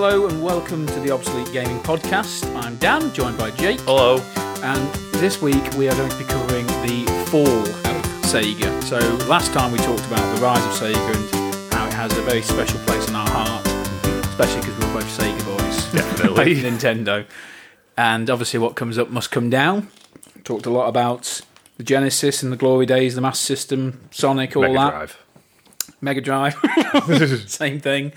Hello and welcome to the Obsolete Gaming Podcast. I'm Dan, joined by Jake. Hello. And this week we are going to be covering the fall of Sega. So last time we talked about the rise of Sega and how it has a very special place in our heart, especially because we're both Sega boys. Definitely. Nintendo. And obviously what comes up must come down. Talked a lot about the Genesis and the glory days, the Master System, Sonic, all Mega that. Drive. Mega Drive. Same thing.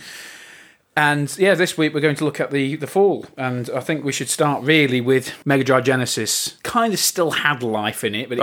And yeah, this week we're going to look at the fall, and I think we should start really with Mega Drive Genesis. Kind of still had life in it, but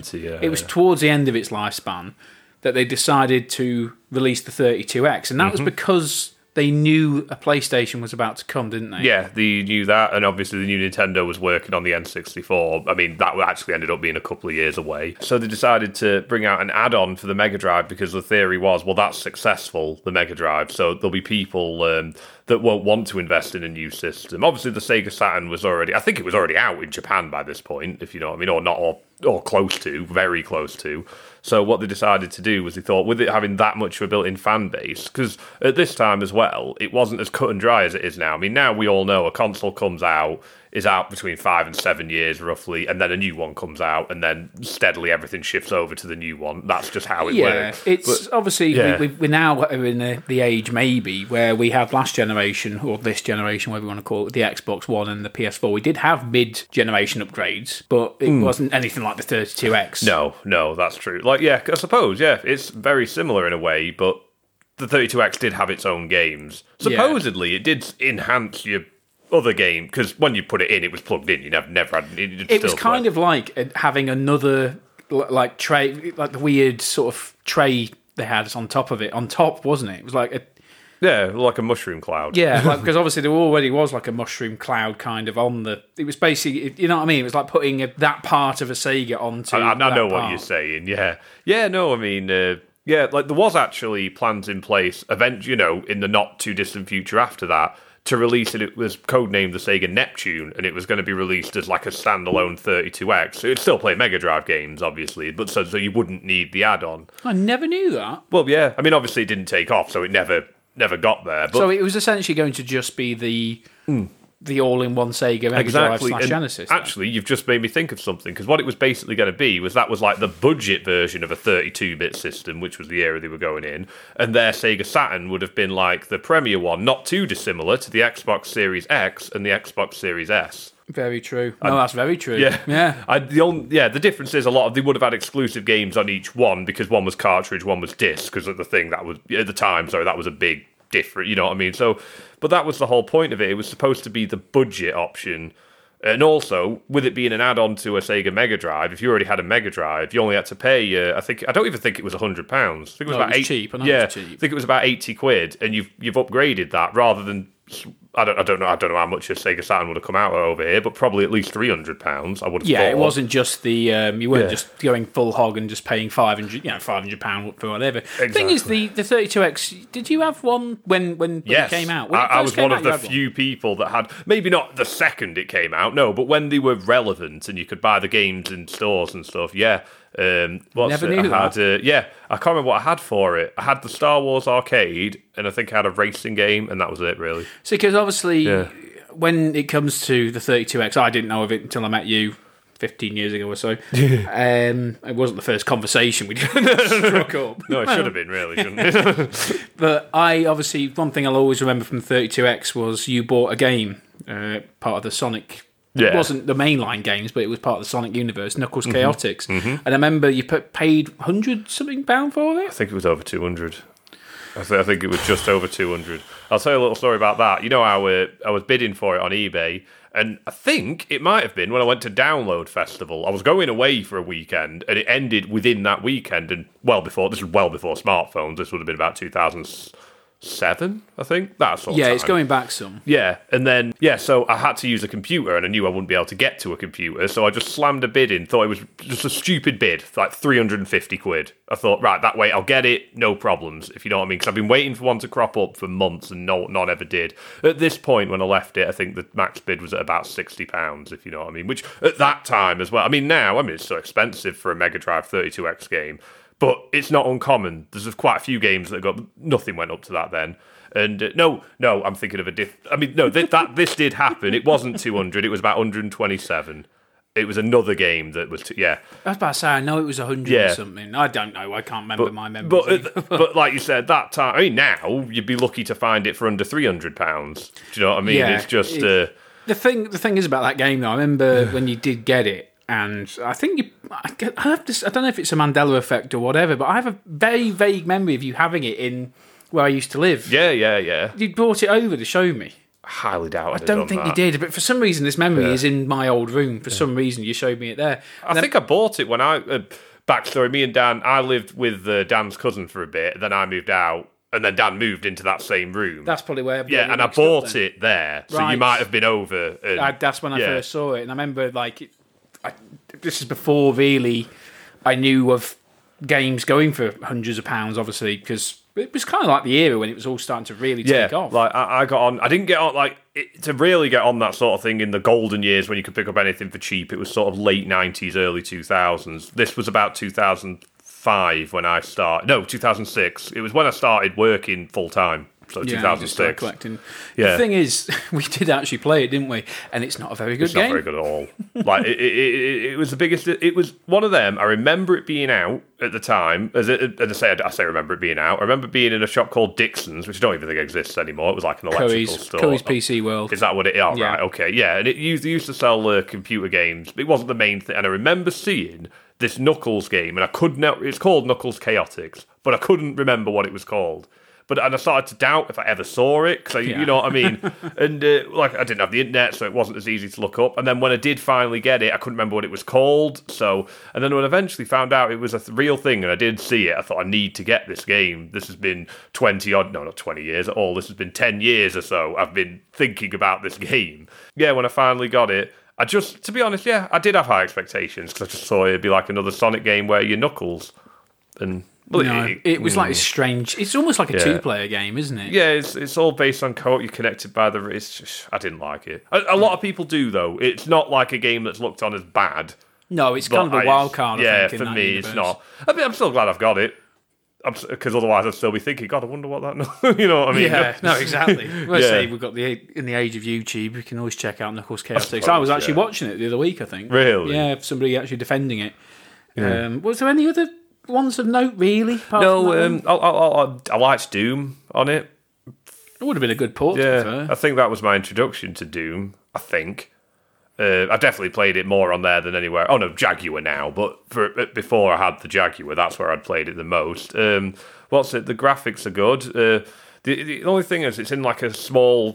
it was towards the end of its lifespan that they decided to release the 32X, and that was because they knew a PlayStation was about to come, didn't they? Yeah, they knew that, and obviously the new Nintendo was working on the N64. I mean, that actually ended up being a couple of years away. So they decided to bring out an add-on for the Mega Drive because the theory was, well, that's successful, the Mega Drive, so there'll be people that won't want to invest in a new system. Obviously, the Sega Saturn was already out in Japan by this point, if you know what I mean, or not, or close to, very close to. So what they decided to do was they thought, with it having that much of a built-in fan base, because at this time as well, it wasn't as cut and dry as it is now. I mean, now we all know a console is out between 5 and 7 years roughly, and then a new one comes out, and then steadily everything shifts over to the new one. That's just how it works. It's obviously, we now are in the age maybe where we have last generation, or this generation, whatever you want to call it, the Xbox One and the PS4. We did have mid-generation upgrades, but it wasn't anything like the 32X. No, that's true. Like, yeah, I suppose, yeah, it's very similar in a way, but the 32X did have its own games. Supposedly, it did enhance your other game, because when you put it in, it was plugged in. You never had it. It was kind of like having another like tray, like the weird sort of tray they had on top of it. On top, wasn't it? It was like like a mushroom cloud. Yeah, like, because obviously there already was like a mushroom cloud kind of on the. It was basically, you know what I mean? It was like putting that part of a Sega onto. I know what you're saying. Yeah. No, I mean. Like there was actually plans in place, eventually, in the not too distant future after that, to release it. It was codenamed the Sega Neptune, and it was going to be released as like a standalone 32X. So it'd still play Mega Drive games, obviously, but so you wouldn't need the add-on. I never knew that. Well, yeah. I mean, obviously it didn't take off, so it never got there. But so it was essentially going to just be the all-in-one Sega Mega Drive / Genesis. Actually, you've just made me think of something, because what it was basically going to be was like the budget version of a 32-bit system, which was the era they were going in, and their Sega Saturn would have been like the premier one, not too dissimilar to the Xbox Series X and the Xbox Series S. Very true. No, that's very true. Yeah. The difference is they would have had exclusive games on each one, because one was cartridge, one was disc, because of the thing that was, at the time, that was a big different, you know what I mean? So, but that was the whole point of it. It was supposed to be the budget option. And also, with it being an add-on to a Sega Mega Drive, if you already had a Mega Drive, you only had to pay, I don't even think it was £100. I think it was about cheap. I think it was about 80 quid, and you've upgraded that rather than, I don't know how much a Sega Saturn would have come out over here, but probably at least £300. I would have thought. Yeah, it wasn't just the you weren't just going full hog and just paying £500 for whatever. Exactly. The thing is, the 32X. Did you have one when it came out? When I was one of the few people that had, maybe not the second it came out, no, but when they were relevant and you could buy the games in stores and stuff. Yeah. Never knew that. I can't remember what I had for it. I had the Star Wars arcade, and I think I had a racing game, and that was it, really. So, because obviously, when it comes to the 32X, I didn't know of it until I met you 15 years ago or so. It wasn't the first conversation we struck up. No, it should have been, really, shouldn't it? But one thing I'll always remember from 32X was you bought a game, part of the Sonic. It wasn't the mainline games, but it was part of the Sonic universe, Knuckles Chaotix. Mm-hmm. And I remember you paid £100-something for it? I think it was over 200. I think it was just over 200. I'll tell you a little story about that. You know, I was bidding for it on eBay, and I think it might have been when I went to Download Festival. I was going away for a weekend, and it ended within that weekend, and this was well before smartphones. This would have been about 2007, I think. That sort of time. It's going back some. Yeah, and then, so I had to use a computer, and I knew I wouldn't be able to get to a computer, so I just slammed a bid in, thought it was just a stupid bid, like 350 quid. I thought, right, that way I'll get it, no problems, if you know what I mean, because I've been waiting for one to crop up for months, and none ever did. At this point, when I left it, I think the max bid was at about £60, if you know what I mean, which at that time as well, now, it's so expensive for a Mega Drive 32X game, but it's not uncommon. There's quite a few games that nothing went up to that then. And no, I'm thinking of a I mean, no, this did happen. It wasn't 200. It was about 127. It was another game that was, I was about to say, I know it was 100 or something. I don't know. I can't remember my memories. But like you said, that time, I mean, now you'd be lucky to find it for under £300. Do you know what I mean? Yeah, it's just the thing is about that game, though. I remember when you did get it, and I think I don't know if it's a Mandela effect or whatever, but I have a very vague memory of you having it in where I used to live. Yeah. You brought it over to show me. Highly doubt I don't think you did, but for some reason this memory is in my old room. For some reason you showed me it there. I think I bought it when backstory, me and Dan, I lived with Dan's cousin for a bit, then I moved out, and then Dan moved into that same room. That's probably where and I bought it there, so you might have been over. That's when I first saw it, and I remember this is before really I knew of games going for hundreds of pounds, obviously, because it was kind of like the era when it was all starting to really take off. Like I got on. I didn't get on to really get on that sort of thing in the golden years when you could pick up anything for cheap. It was sort of late 90s, early 2000s. This was about 2005 when I started. No, 2006. It was when I started working full time. So 2006. Collecting. The thing is, we did actually play it, didn't we? And it's not a very good game. It's not very good at all. Like it was the biggest. It was one of them. I remember it being out at the time. I say remember it being out. I remember being in a shop called Dixon's, which I don't even think exists anymore. It was like an electrical store. Curry's PC World. Is that what it is? Oh, yeah. Right, okay, yeah. And they used to sell computer games. It wasn't the main thing. And I remember seeing this Knuckles game, and it's called Knuckles Chaotix, but I couldn't remember what it was called. And I started to doubt if I ever saw it, because you know what I mean? And I didn't have the internet, so it wasn't as easy to look up. And then when I did finally get it, I couldn't remember what it was called. And then when I eventually found out it was a real thing, and I did see it, I thought, I need to get this game. This has been not 20 years at all. This has been 10 years or so. I've been thinking about this game. Yeah, when I finally got it, to be honest, I did have high expectations, because I just thought it'd be like another Sonic game where you're Knuckles. And... it was like strange. It's almost like a two-player game, isn't it? Yeah, it's all based on co-op. You're connected by the. It's just, I didn't like it. A lot of people do, though. It's not like a game that's looked on as bad. No, it's kind of a wild card. I think, for me, it's not. I mean, I'm still glad I've got it, because otherwise I'd still be thinking, God, I wonder what that. You know what I mean? Yeah, no, exactly. Let's say we've got in the age of YouTube, we can always check out Knuckles Chaotix. I was actually watching it the other week, I think. Really? Yeah, somebody actually defending it. Yeah. Was there any other ones of note, really? No, I liked Doom on it. It would have been a good port, to be fair. I think that was my introduction to Doom, I think. I definitely played it more on there than anywhere. Oh, no, Jaguar now, but before I had the Jaguar, that's where I'd played it the most. The graphics are good. The only thing is, it's in like small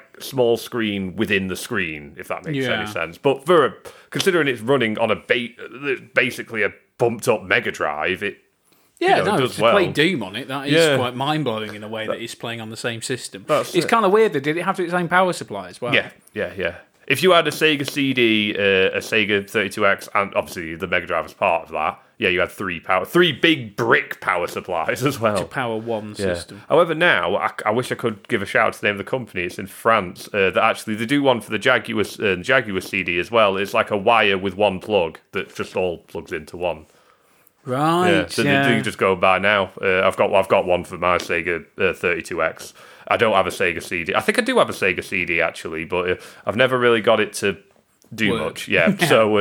screen within the screen, if that makes any sense. But considering it's running on basically a bumped up Mega Drive, it does well. Play Doom on it, that is quite mind blowing in a way that it's playing on the same system. It's kind of weird that did it have its own power supply as well? Yeah. If you had a Sega CD, a Sega 32X, and obviously the Mega Drive was part of that, you had three big brick power supplies as well. To power one system. However, now, I wish I could give a shout out to the name of the company. It's in France. That actually, they do one for the Jaguar CD as well. It's like a wire with one plug that just all plugs into one. Right. So they just go by now. I've got one for my Sega 32X. I don't have a Sega CD. I think I do have a Sega CD actually, but I've never really got it to do much. Yeah. So,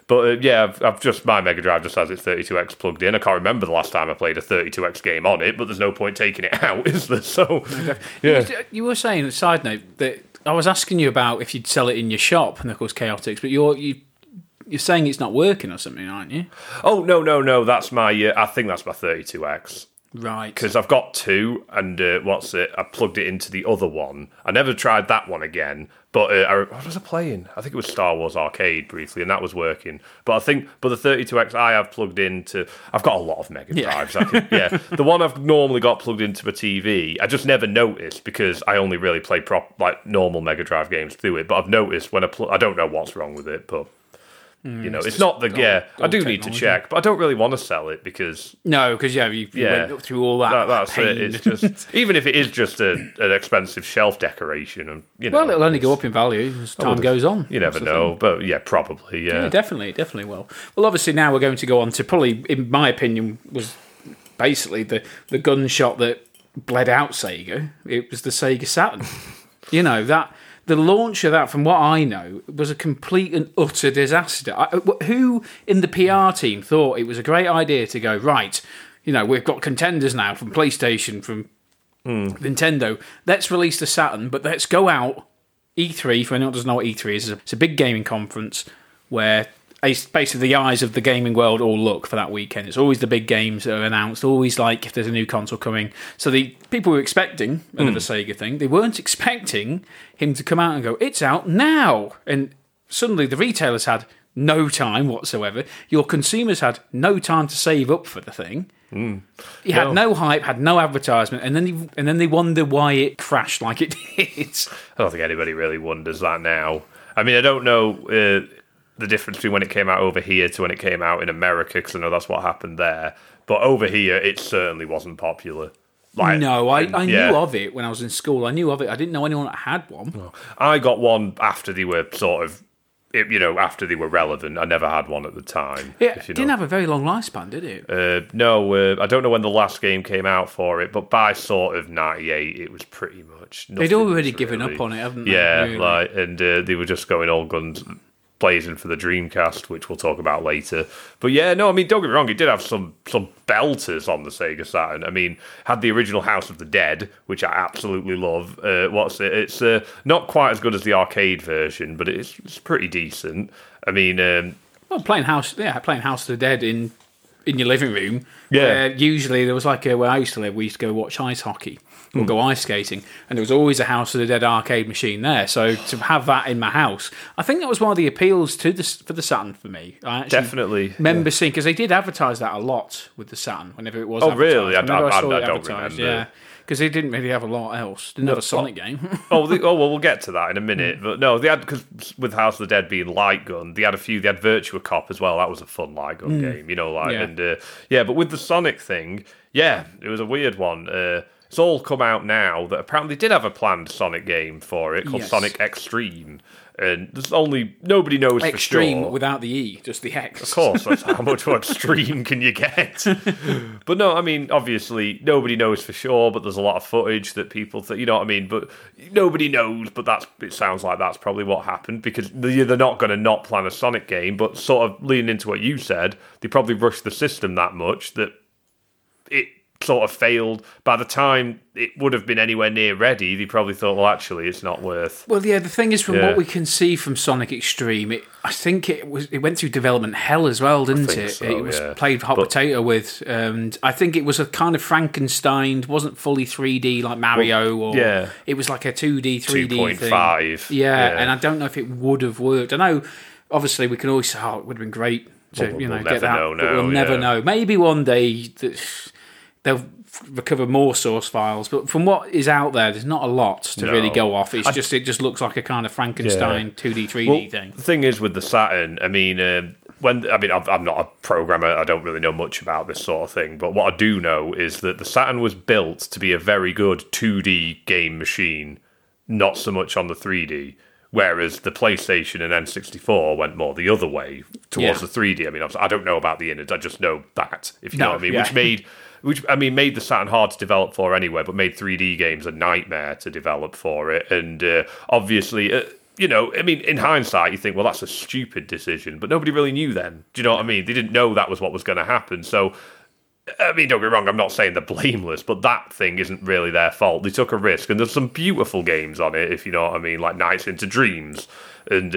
I've just my Mega Drive just has its 32X plugged in. I can't remember the last time I played a 32X game on it, but there's no point taking it out, is there? So, You were saying, a side note, that I was asking you about if you'd sell it in your shop, Knuckles Chaotix, but you're saying it's not working or something, aren't you? Oh no! That's my. I think that's my 32X. Right. Because I've got two, and I plugged it into the other one. I never tried that one again, but what was I playing? I think it was Star Wars Arcade briefly, and that was working. But the 32X I have plugged into. I've got a lot of Mega Drives. The one I've normally got plugged into a TV, I just never noticed because I only really play normal Mega Drive games through it. But I've noticed when I don't know what's wrong with it, but. It's not the I do need to check, but I don't really want to sell it because you went through all that. That's pain. It. It's just even if it is just an expensive shelf decoration, and it'll only go up in value as time goes on. You never know, but probably. Yeah, definitely will. Well, obviously now we're going to go on to probably, in my opinion, was basically the gunshot that bled out Sega, it was the Sega Saturn. You know, that the launch of that, from what I know, was a complete and utter disaster. Who in the PR team thought it was a great idea to go, right, you know, we've got contenders now from PlayStation, from Nintendo, let's release the Saturn, but let's go out, E3, for anyone who doesn't know what E3 is, it's a big gaming conference where basically the eyes of the gaming world all look for that weekend. It's always the big games that are announced, always like if there's a new console coming. So the people were expecting another Sega thing. They weren't expecting him to come out and go, it's out now. And suddenly the retailers had no time whatsoever. Your consumers had no time to save up for the thing. He had no hype, had no advertisement, and then they wonder why it crashed like it did. I don't think anybody really wonders that now. I mean, I don't know the difference between when it came out over here to when it came out in America, because I know that's what happened there. But over here, it certainly wasn't popular. I knew of it when I was in school. I knew of it. I didn't know anyone that had one. I got one after they were sort of, after they were relevant. I never had one at the time. It didn't have a very long lifespan, did it? No, I don't know when the last game came out for it, but by sort of 98, it was pretty much nothing. They'd already given up on it, haven't they? Yeah, really? And they were just going all guns blazing for the Dreamcast, which we'll talk about later. But yeah, no, I mean, don't get me wrong, it did have some belters on the Sega Saturn. I mean, had the original House of the Dead, which I absolutely love. It's not quite as good as the arcade version, but it's pretty decent. I mean, playing House of the Dead in your living room. Yeah. Usually there was where I used to live, we used to go watch ice hockey or go ice skating, and there was always a House of the Dead arcade machine there. So to have that in my house, I think that was one of the appeals for the Saturn for me. I definitely remember seeing, because they did advertise that a lot with the Saturn whenever it was. Oh, really? I don't remember. Yeah. Because they didn't really have a lot else. Didn't have a Sonic game. Well, we'll get to that in a minute. But no, they had, because with House of the Dead being light gun, they had Virtua Cop as well. That was a fun light gun game, but with the Sonic thing, it was a weird one. It's all come out now that apparently did have a planned Sonic game for it called Sonic Extreme. And there's nobody knows Extreme, for sure. Extreme without the E, just the X. Of course, that's how much more extreme can you get? But no, I mean, obviously, nobody knows for sure, but there's a lot of footage that people think, you know what I mean? But nobody knows, but it sounds like that's probably what happened, because they're not going to not plan a Sonic game, but sort of leaning into what you said, they probably rushed the system that much that it sort of failed. By the time it would have been anywhere near ready, they probably thought, well, actually, it's not worth. Well, yeah, the thing is, from what we can see from Sonic Extreme, I think it went through development hell as well, didn't it? So, it was played hot potato with, and I think it was a kind of Frankenstein, wasn't fully 3D like Mario, it was like a 2D, 3D 2.5. thing. Yeah, and I don't know if it would have worked. I know, obviously, we can always say, it would have been great to we'll get that, but we'll never know. Maybe one day they'll recover more source files, but from what is out there's not a lot to really go off. It just looks like a kind of Frankenstein 2D 3D thing. The thing is with the Saturn, I mean, I'm not a programmer, I don't really know much about this sort of thing, but what I do know is that the Saturn was built to be a very good 2D game machine, not so much on the 3D. Whereas the PlayStation and N64 went more the other way towards the 3D. I mean, I don't know about the innards, I just know that, if you know what I mean, which made the Saturn hard to develop for anyway, but made 3D games a nightmare to develop for it. And obviously, in hindsight, you think, well, that's a stupid decision, but nobody really knew then. Do you know what I mean? They didn't know that was what was going to happen. So, I mean, don't get me wrong, I'm not saying they're blameless, but that thing isn't really their fault. They took a risk, and there's some beautiful games on it, if you know what I mean, like Nights into Dreams, and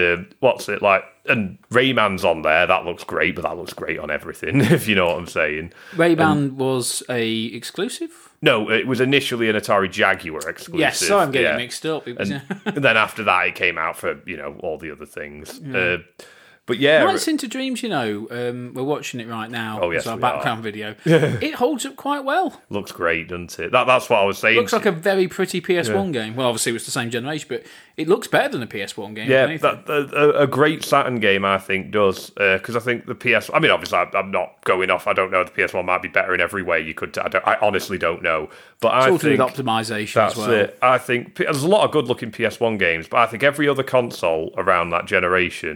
and Rayman's on there. That looks great, but that looks great on everything, if you know what I'm saying. Rayman was a exclusive? No, it was initially an Atari Jaguar exclusive. Yes, so I'm getting mixed up. And then after that, it came out for, all the other things. Yeah. But yeah, Nights into Dreams, we're watching it right now. Oh, yes, it's our background video. It holds up quite well. Looks great, doesn't it? That's what I was saying. Looks like a very pretty PS1 game. Well, obviously it was the same generation, but it looks better than a PS1 game. Yeah, a great Saturn game, I think, does. Because I think the PS... I mean, obviously, I'm not going off. I don't know. The PS1 might be better in every way you could... I honestly don't know. But it's I all think... to do with optimization as well. That's it. I think... There's a lot of good-looking PS1 games, but I think every other console around that generation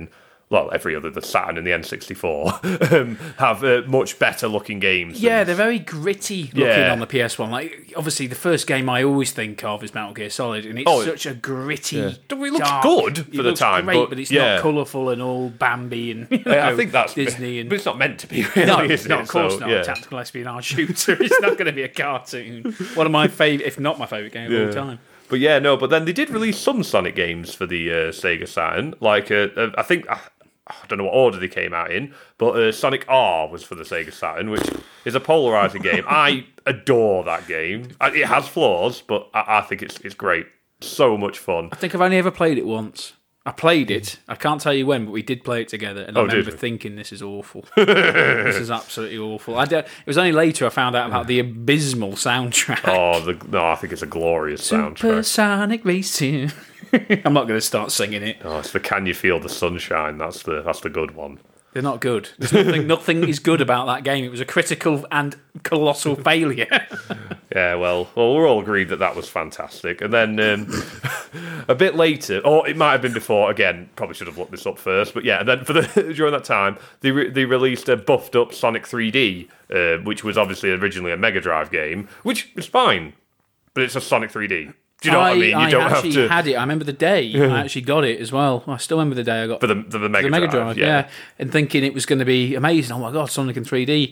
well, every other, the Saturn and the N64, have much better looking games. Yeah, they're very gritty looking on the PS1. Like, obviously, the first game I always think of is Metal Gear Solid, and it's such a gritty, It looks dark, good for the time. Great, but it's not colourful and all Bambi and I think that's Disney. But it's not meant to be, really, is it? No, of course not. A tactical espionage shooter. It's not going to be a cartoon. One of my favourite, if not my favourite game of all time. But but then they did release some Sonic games for the Sega Saturn. Like, I think, I don't know what order they came out in, but Sonic R was for the Sega Saturn, which is a polarising game. I adore that game. It has flaws, but I think it's great. So much fun. I think I've only ever played it once. I played it. I can't tell you when, but we did play it together, and I remember thinking, "This is awful. This is absolutely awful." It was only later I found out about the abysmal soundtrack. I think it's a glorious soundtrack. Supersonic Racing. I'm not going to start singing it. Oh, it's the "Can You Feel the Sunshine"? That's the good one. They're not good. There's nothing is good about that game. It was a critical and colossal failure. Yeah, well, we're all agreed that was fantastic. And then a bit later, or it might have been before. Again, probably should have looked this up first. But yeah, and then during that time, they released a buffed up Sonic 3D, which was obviously originally a Mega Drive game, which is fine, but it's a Sonic 3D. Do you know what I mean? You don't have to. I had it. I remember the day I actually got it as well. I still remember the day I got for the Mega Drive. Yeah, and thinking it was going to be amazing. Oh my god, Sonic in 3D.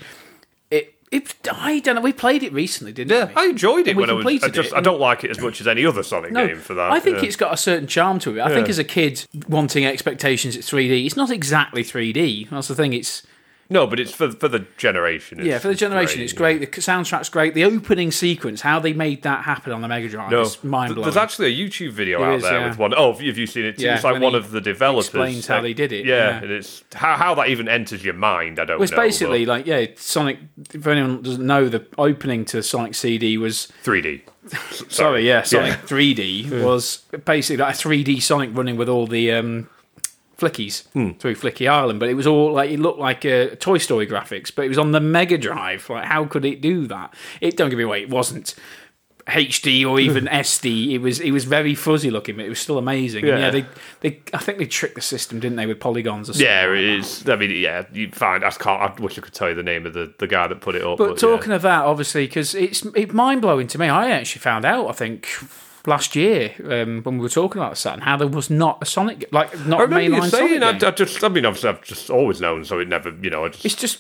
I don't know. We played it recently, didn't we? Yeah, I enjoyed it when I don't like it as much as any other Sonic game for that. I think it's got a certain charm to it. I think as a kid wanting expectations, it's 3D. It's not exactly 3D. That's the thing. No, but it's for the generation. For the generation, it's great. The soundtrack's great. The opening sequence, how they made that happen on the Mega Drive, is mind-blowing. There's actually a YouTube video out there with one. Oh, have you seen it? It's like one of the developers explains how they did it. Yeah, and it's how that even enters your mind. I don't know. It's basically Sonic. If anyone doesn't know, the opening to Sonic CD was 3D. Sonic 3D was basically like a 3D Sonic running with all the flickies through Flicky Island, but it was all like, it looked like Toy Story graphics, but it was on the Mega Drive. Like, how could it do that? Don't give me away, it wasn't HD or even SD. It was very fuzzy looking, but it was still amazing. Yeah. And I think they tricked the system, didn't they, with polygons or something. Yeah, it is. I mean, you find I wish I could tell you the name of the guy that put it up. But talking of that, obviously, because it's mind blowing to me. I actually found out, I think, last year when we were talking about the Saturn, how there was not a Sonic, not a mainline Sonic game. Obviously I've just always known, so it never, it's just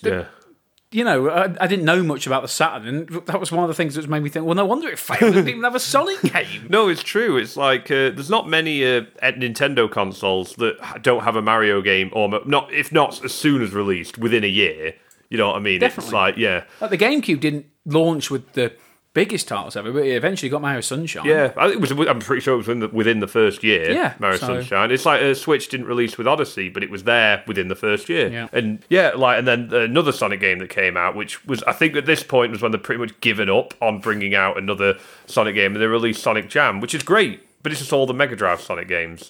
I didn't know much about the Saturn, and that was one of the things that made me think, well, no wonder it failed. It didn't even have a Sonic game. No, it's true. It's like there's not many Nintendo consoles that don't have a Mario game, or not, if not as soon as released, within a year. You know what I mean? Definitely. It's like, like the GameCube didn't launch with the biggest titles ever, but it eventually got Mario Sunshine. Yeah, I'm pretty sure it was within the first year. Yeah, Mario Sunshine. It's like Switch didn't release with Odyssey, but it was there within the first year. Yeah. And and then another Sonic game that came out, which was, I think at this point was when they'd pretty much given up on bringing out another Sonic game, and they released Sonic Jam, which is great, but it's just all the Mega Drive Sonic games.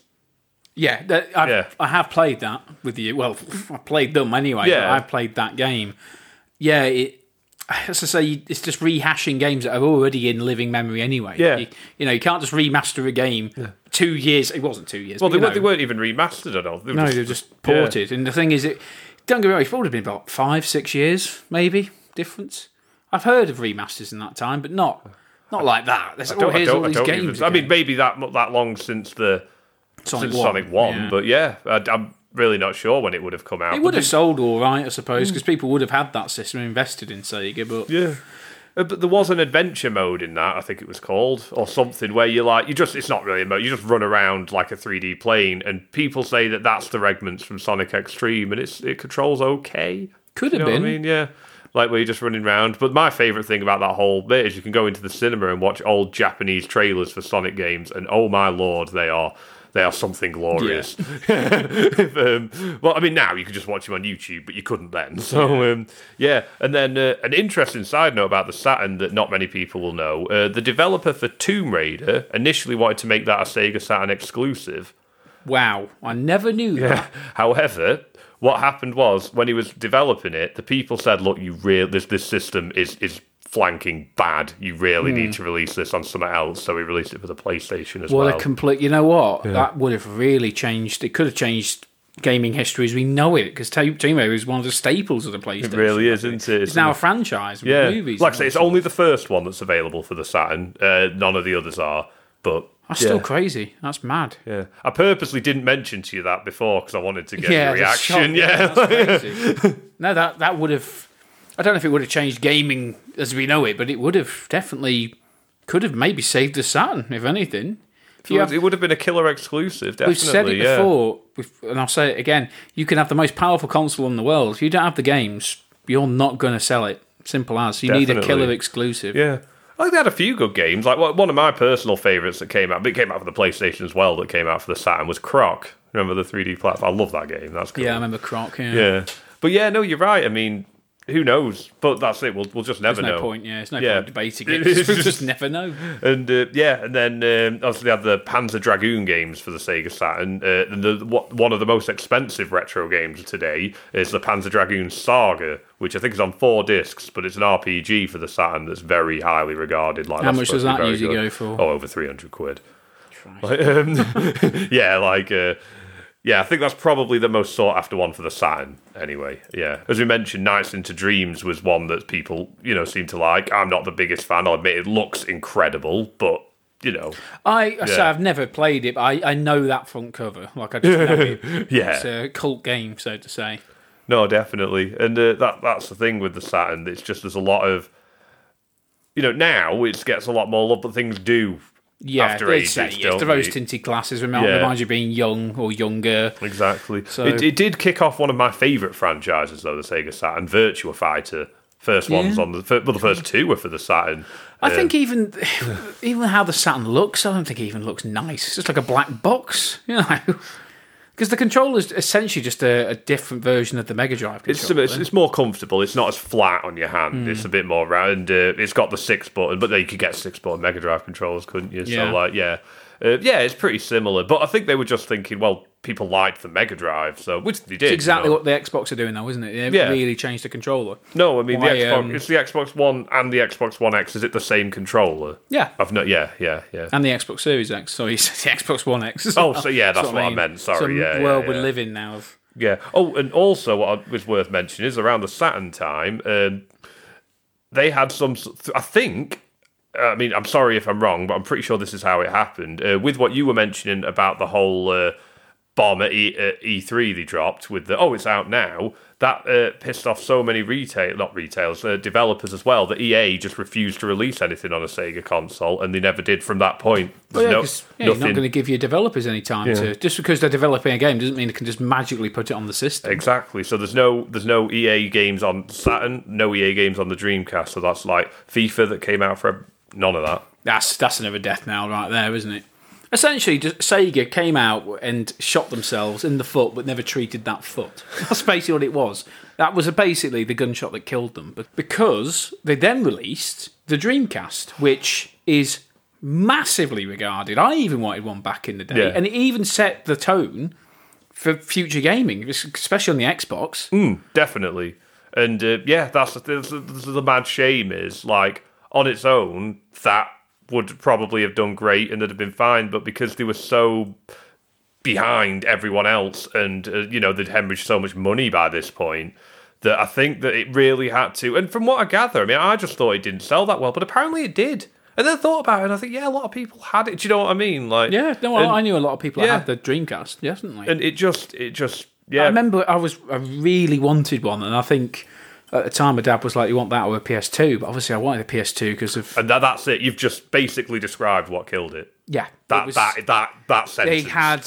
I have played that with you. Well, I played them anyway. Yeah, but I played that game. Yeah, as I say, it's just rehashing games that are already in living memory anyway. Yeah. You can't just remaster a game 2 years. It wasn't 2 years. Well, they weren't even remastered at all. They were just ported. Yeah. And the thing is, don't get me wrong, it would have been about 5-6 years, maybe, difference. I've heard of remasters in that time, but not like that. Here's all these games. I mean, maybe that long since Sonic 1, but I'm really not sure when it would have come out. It would have sold all right, I suppose, because people would have had that system and invested in Sega. But but there was an adventure mode in that, I think it was called, or something, where it's not really a mode, you just run around like a 3D plane, and people say that that's the Regmans from Sonic Extreme, and it controls okay. Could have been. What I mean, yeah. Like where you're just running around. But my favourite thing about that whole bit is you can go into the cinema and watch old Japanese trailers for Sonic games, and oh my lord, they are something glorious. Yeah. Well, I mean, now you can just watch them on YouTube, but you couldn't then. So, and then an interesting side note about the Saturn that not many people will know, the developer for Tomb Raider initially wanted to make that a Sega Saturn exclusive. Wow, I never knew that. However, what happened was, when he was developing it, the people said, look, this system is flanking bad. You really need to release this on something else. So we released it for the PlayStation as well. You know what? Yeah. That would have really changed. It could have changed gaming history as we know it, because Tomb Raider is one of the staples of the PlayStation. It really is, isn't it? It's now a franchise with movies. Like I say, it's only the first one that's available for the Saturn. None of the others are, but... That's still crazy. That's mad. Yeah, I purposely didn't mention to you that before because I wanted to get your reaction. That's crazy. No, that would have... I don't know if it would have changed gaming as we know it, but it would have definitely... Could have maybe saved the Saturn, if anything. It would have been a killer exclusive, definitely. We've said it before, and I'll say it again. You can have the most powerful console in the world. If you don't have the games, you're not going to sell it. Simple as. You need a killer exclusive. Yeah. I think they had a few good games. Like one of my personal favourites that came out, but it came out for the PlayStation as well, that came out for the Saturn, was Croc. Remember the 3D platform? I love that game. That's cool. Yeah, I remember Croc, Yeah. But yeah, no, you're right. I mean, who knows? But that's it. We'll just never know. There's no point. Yeah, there's no point debating it. We'll just never know. And and then obviously they had the Panzer Dragoon games for the Sega Saturn. One of the most expensive retro games today is the Panzer Dragoon Saga, which I think is on 4 discs, but it's an RPG for the Saturn that's very highly regarded. Like, how much does that usually go for? Oh, over £300. Yeah, I think that's probably the most sought after one for the Saturn, anyway. Yeah. As we mentioned, Nights into Dreams was one that people, seem to like. I'm not the biggest fan. I'll admit it looks incredible, but, I've never played it, but I know that front cover. Like, I just know it. Yeah. It's a cult game, so to say. No, definitely. And that's the thing with the Saturn. It's just there's a lot of... now it gets a lot more love, but things do... Yeah, after ages, it's the rose-tinted glasses reminds you of being young or younger. Exactly. So it did kick off one of my favourite franchises, though, the Sega Saturn, Virtua Fighter. First ones on the first 2 were for the Saturn. I think even how the Saturn looks, I don't think it even looks nice. It's just like a black box, Because the controller is essentially just a different version of the Mega Drive controller. It's more comfortable. It's not as flat on your hand. It's a bit more round. It's got the 6-button, but then you could get 6-button Mega Drive controllers, couldn't you? Yeah. So, it's pretty similar. But I think they were just thinking, well, people liked the Mega Drive, which they did. It's exactly what the Xbox are doing now, isn't it? They really changed the controller. No, I mean, the Xbox, it's the Xbox One and the Xbox One X. Is it the same controller? Yeah. And the Xbox Series X. Sorry, the Xbox One X. Oh, so that's what I meant. Sorry, world we live in now. Yeah. Oh, and also what was worth mentioning is around the Saturn time, they had some, I think... I mean, I'm sorry if I'm wrong, but I'm pretty sure this is how it happened. With what you were mentioning about the whole bomb at E3 they dropped with it's out now, that pissed off so many developers as well, that EA just refused to release anything on a Sega console, and they never did from that point. You're not going to give your developers any time to... Just because they're developing a game doesn't mean they can just magically put it on the system. Exactly. So there's no EA games on Saturn, no EA games on the Dreamcast, so that's like FIFA that came out for... None of that. That's another death knell right there, isn't it? Essentially, Sega came out and shot themselves in the foot, but never treated that foot. That's basically what it was. That was basically the gunshot that killed them. But because they then released the Dreamcast, which is massively regarded. I even wanted one back in the day, and it even set the tone for future gaming, especially on the Xbox. Definitely. And that's the mad shame is like. On its own, that would probably have done great and it'd have been fine, but because they were so behind everyone else and, they'd hemorrhaged so much money by this point, that I think that it really had to. And from what I gather, I mean, I just thought it didn't sell that well, but apparently it did. And then I thought about it and I think, a lot of people had it. Do you know what I mean? Like, I knew a lot of people that had the Dreamcast, definitely. And it just... I remember I really wanted one, and I think... At the time, my dad was like, "You want that or a PS2?" But obviously, I wanted a PS2 because of. And that's it. You've just basically described what killed it. Yeah, that sentence. They had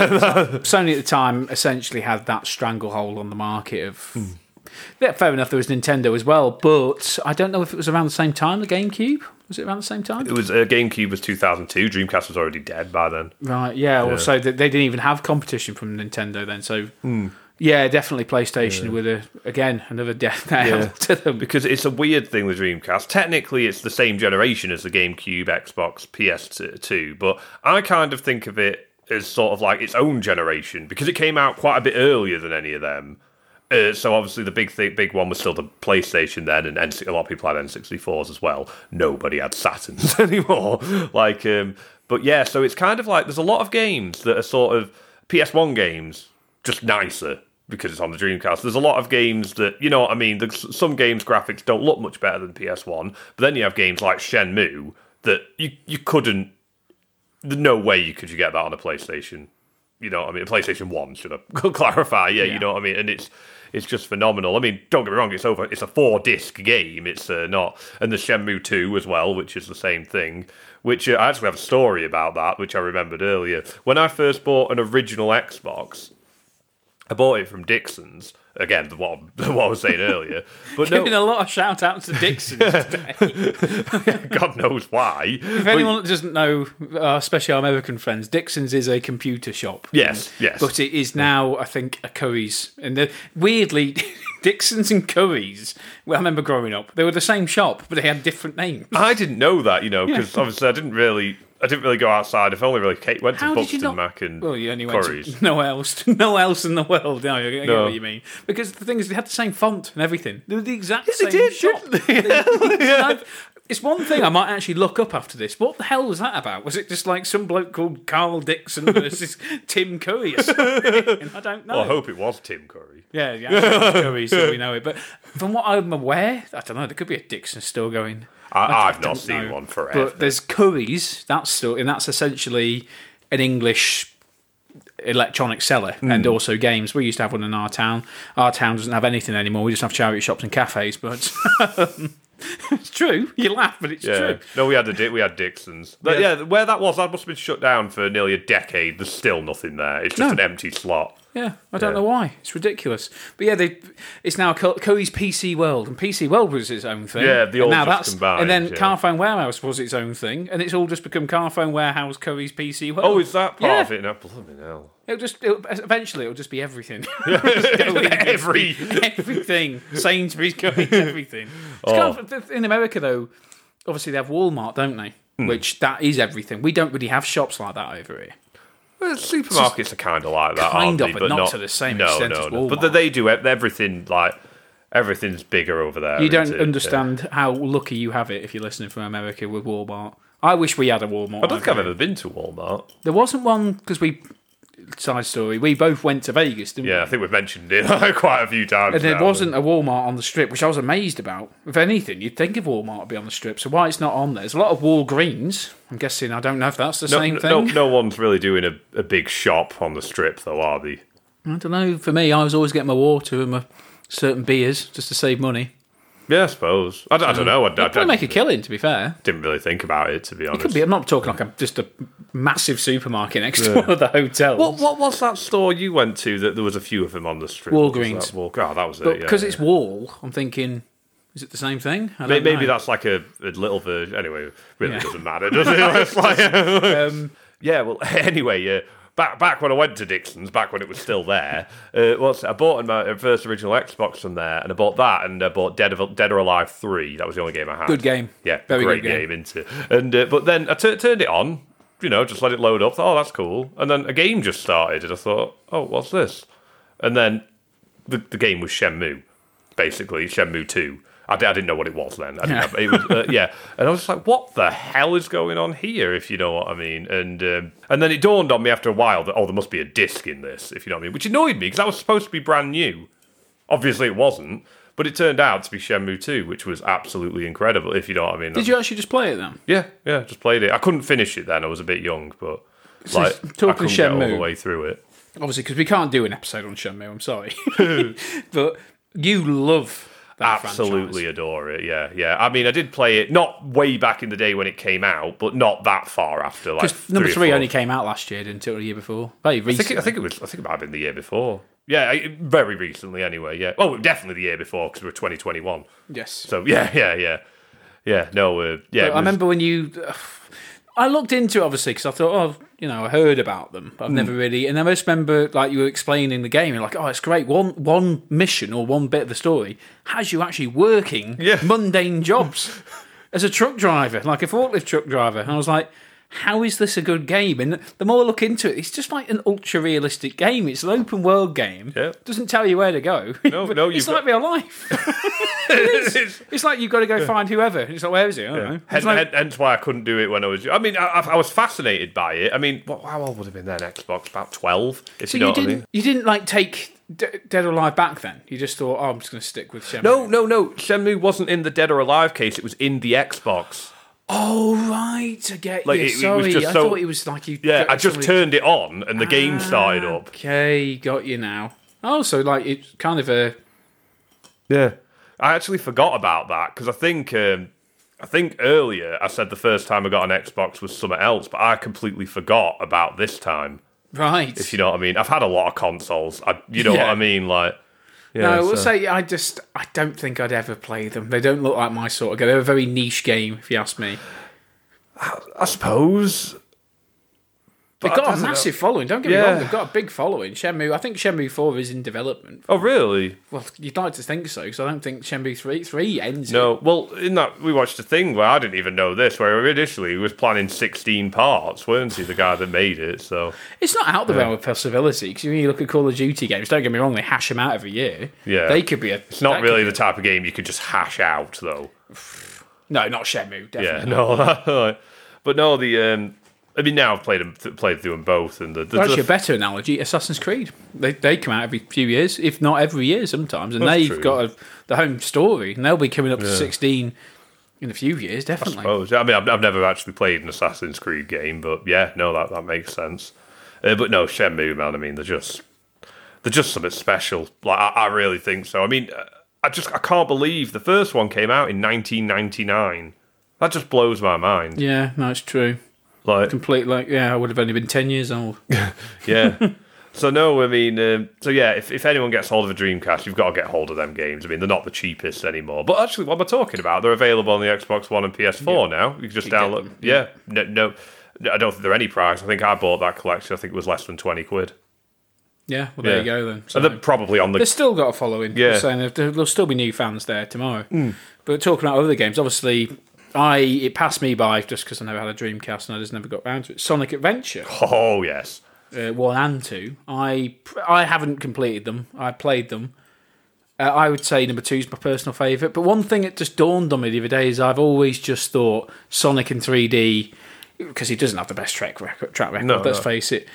Sony at the time essentially had that stranglehold on the market of. Yeah, fair enough. There was Nintendo as well, but I don't know if it was around the same time. The GameCube, was it around the same time? It was GameCube was 2002. Dreamcast was already dead by then. Right. Yeah. Well, so they didn't even have competition from Nintendo then. So. Yeah, definitely PlayStation with another death nail to them. Because it's a weird thing with Dreamcast. Technically, it's the same generation as the GameCube, Xbox, PS2, but I kind of think of it as sort of like its own generation because it came out quite a bit earlier than any of them. So obviously the big one was still the PlayStation then, and a lot of people had N64s as well. Nobody had Saturns anymore. So it's kind of like there's a lot of games that are sort of PS1 games just nicer because it's on the Dreamcast. There's a lot of games that, you know what I mean, some games graphics don't look much better than PS1, but then you have games like Shenmue that you couldn't, there's no way you could get that on a PlayStation. You know what I mean? A PlayStation 1, should I clarify? Yeah, you know what I mean? And it's just phenomenal. I mean, don't get me wrong, it's a 4-disc game. It's not... And the Shenmue 2 as well, which is the same thing, which I actually have a story about that, which I remembered earlier. When I first bought an original Xbox, I bought it from Dixon's. Again, what I was saying earlier. But Giving a lot of shout-outs to Dixon's today. God knows why. If anyone that doesn't know, especially our American friends, Dixon's is a computer shop. Yes. But it is now, I think, a Curry's. And weirdly, Dixon's and Curry's, well, I remember growing up, they were the same shop, but they had different names. I didn't know that, because obviously I didn't really go outside. I've only really went to Buxton Mac and Curry's. No else in the world. No, I get what you mean. Because the thing is, they had the same font and everything. They were the exact same shop. It's one thing I might actually look up after this. What the hell was that about? Was it just like some bloke called Carl Dixon versus Tim Curry or something? I don't know. Well, I hope it was Tim Curry. Yeah, Curry, so we know it. But from what I'm aware, I don't know, there could be a Dixon still going. I've not seen one forever. But there's Curry's, that's essentially an English electronic seller and also games. We used to have one in our town. Our town doesn't have anything anymore. We just have charity shops and cafes, but it's true. You laugh, but it's true. No, we had Dixon's. Where that was, that must have been shut down for nearly a decade. There's still nothing there. It's just an empty slot. Yeah, I don't know why. It's ridiculous. But yeah, it's now Curry's PC World, and PC World was its own thing. Yeah, the all just combined. And then Carphone Warehouse was its own thing, and it's all just become Carphone Warehouse, Curry's PC World. Oh, is that part of it now? Blooming hell. Eventually it'll just be everything. Everything. Sainsbury's, Curry's, everything. In America, though, obviously they have Walmart, don't they? Which that is everything. We don't really have shops like that over here. Well, supermarkets are kind of like that, aren't they? But not to the same extent as Walmart. But they do everything, everything's bigger over there. You don't understand how lucky you have it if you're listening from America with Walmart. I wish we had a Walmart. I don't think I've ever been to Walmart. There wasn't one, because side story, we both went to Vegas, didn't we? Yeah, I think we've mentioned it quite a few times. And there wasn't a Walmart on the Strip, which I was amazed about. If anything, you'd think of Walmart to be on the Strip, so why it's not on there? There's a lot of Walgreens. I'm guessing, I don't know if that's the same thing. No one's really doing a big shop on the Strip, though, are they? I don't know. For me, I was always getting my water and my certain beers just to save money. Yeah, I suppose. I don't know. You'd probably make a killing, to be fair. Didn't really think about it, to be honest. It could be. I'm not talking like just a massive supermarket next to one of the hotels. What was that store you went to that there was a few of them on the Strip? Walgreens. That was it. Because it's Wall, I'm thinking, is it the same thing? Maybe that's like a little version. Anyway, really doesn't matter, does it? Well, anyway, Back when I went to Dixon's, back when it was still there, I bought my first original Xbox from there, and I bought that, and I bought Dead or Alive 3. That was the only game I had. Good game. Yeah, very great game into. And but then I turned it on, just let it load up. Thought, oh, that's cool. And then a game just started, and I thought, oh, what's this? And then the game was Shenmue, basically Shenmue 2. I didn't know what it was then. It was, and I was just like, "What the hell is going on here?" If you know what I mean. And then it dawned on me after a while that there must be a disc in this, if you know what I mean. Which annoyed me because that was supposed to be brand new. Obviously, it wasn't, but it turned out to be Shenmue 2, which was absolutely incredible. If you know what I mean. Did you actually just play it then? Yeah, just played it. I couldn't finish it then. I was a bit young, but I couldn't get all the way through it. Obviously, because we can't do an episode on Shenmue. I'm sorry, but you love. Absolutely adore it, yeah. I mean, I did play it not way back in the day when it came out, but not that far after. Because number 3 only came out last year, didn't it, or the year before? Very recently. I think it might have been the year before. Yeah, very recently anyway. Yeah. Oh, definitely the year before because we're 2021. Yes. So yeah. No, I remember when you. I looked into it, obviously, because I thought, I heard about them, but I've never really... And I just remember, you were explaining the game, and it's great. One mission or one bit of the story has you actually working mundane jobs as a truck driver, like a forklift truck driver. And I was like, how is this a good game? And the more I look into it, it's just like an ultra-realistic game. It's an open-world game. Yeah. It doesn't tell you where to go. No, it's like real life. It's like you've got to go find whoever. It's like, where is it? I don't know. Hence why I couldn't do it when I was... I mean, I was fascinated by it. I mean, how old would have been then, Xbox? About 12, if you know what I mean. You didn't, like, take Dead or Alive back then? You just thought, I'm just going to stick with Shenmue? No. Shenmue wasn't in the Dead or Alive case. It was in the Xbox. Oh, right, I get you. Sorry, I thought it was like you... Yeah, I just turned it on and the game started up. Okay, got you now. Oh, so like it's kind of a... Yeah. I actually forgot about that because I think earlier I said the first time I got an Xbox was something else, but I completely forgot about this time. Right. If you know what I mean. I've had a lot of consoles. You know what I mean? Like... Yeah, we'll say I don't think I'd ever play them. They don't look like my sort of game. They're a very niche game, if you ask me. I suppose. They've got a massive following, don't get me wrong. They've got a big following. I think Shenmue 4 is in development. Oh, really? Well, you'd like to think so, because I don't think Shenmue 3 ends. No, well, in that, we watched a thing where I didn't even know this, where initially he was planning 16 parts, weren't he, the guy that made it, so... It's not out the realm of possibility, because when you look at Call of Duty games, don't get me wrong, they hash them out every year. Yeah. They could be It's not really the type of game you could just hash out, though. No, not Shenmue, definitely. Yeah, no, but no, I mean, now I've played through them both, and actually, a better analogy: Assassin's Creed. They come out every few years, if not every year, sometimes, and they've got the home story, and they'll be coming up to 16 in a few years, definitely. I suppose. I mean, I've never actually played an Assassin's Creed game, but yeah, no, that makes sense. But no, Shenmue, man. I mean, they're just something special. Like I really think so. I mean, I can't believe the first one came out in 1999. That just blows my mind. Yeah, no, it's true. I would have only been 10 years old. Yeah. So no, I mean, if anyone gets hold of a Dreamcast, you've got to get hold of them games. I mean, they're not the cheapest anymore. But actually, what am I talking about? They're available on the Xbox One and PS4 now. You can just download them. Yeah. No, I don't think they're any price. I think I bought that collection. I think it was less than 20 quid. Yeah, well, there you go then. So they're probably on the... They've still got a following. Yeah. Saying there'll still be new fans there tomorrow. But talking about other games, obviously... it passed me by just because I never had a Dreamcast and I just never got round to it. Sonic Adventure. Oh, yes. 1 and 2. I haven't completed them. I played them. I would say number 2 is my personal favourite. But one thing that just dawned on me the other day is I've always just thought Sonic in 3D, because he doesn't have the best track record, let's face it,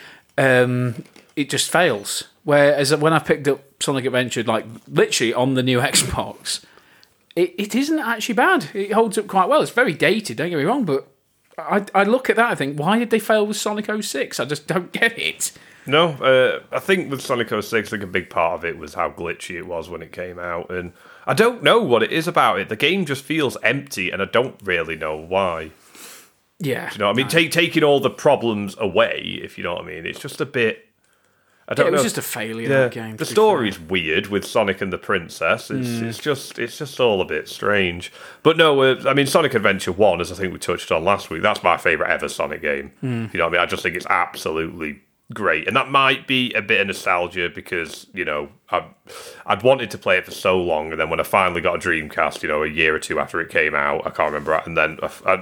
it just fails. Whereas when I picked up Sonic Adventure, like literally on the new Xbox... It isn't actually bad. It holds up quite well. It's very dated, don't get me wrong, but I look at that and think, why did they fail with Sonic 06? I just don't get it. No, I think with Sonic 06, I think a big part of it was how glitchy it was when it came out, and I don't know what it is about it. The game just feels empty, and I don't really know why. Yeah. Do you know what I mean? Taking all the problems away, if you know what I mean. It's just a bit... It was just a failure, that game. The story's weird with Sonic and the Princess. It's just all a bit strange. But no, I mean, Sonic Adventure 1, as I think we touched on last week, that's my favourite ever Sonic game. You know what I mean? I just think it's absolutely great. And that might be a bit of nostalgia because, you know, I'd wanted to play it for so long, and then when I finally got a Dreamcast, you know, a year or two after it came out, I can't remember, and then,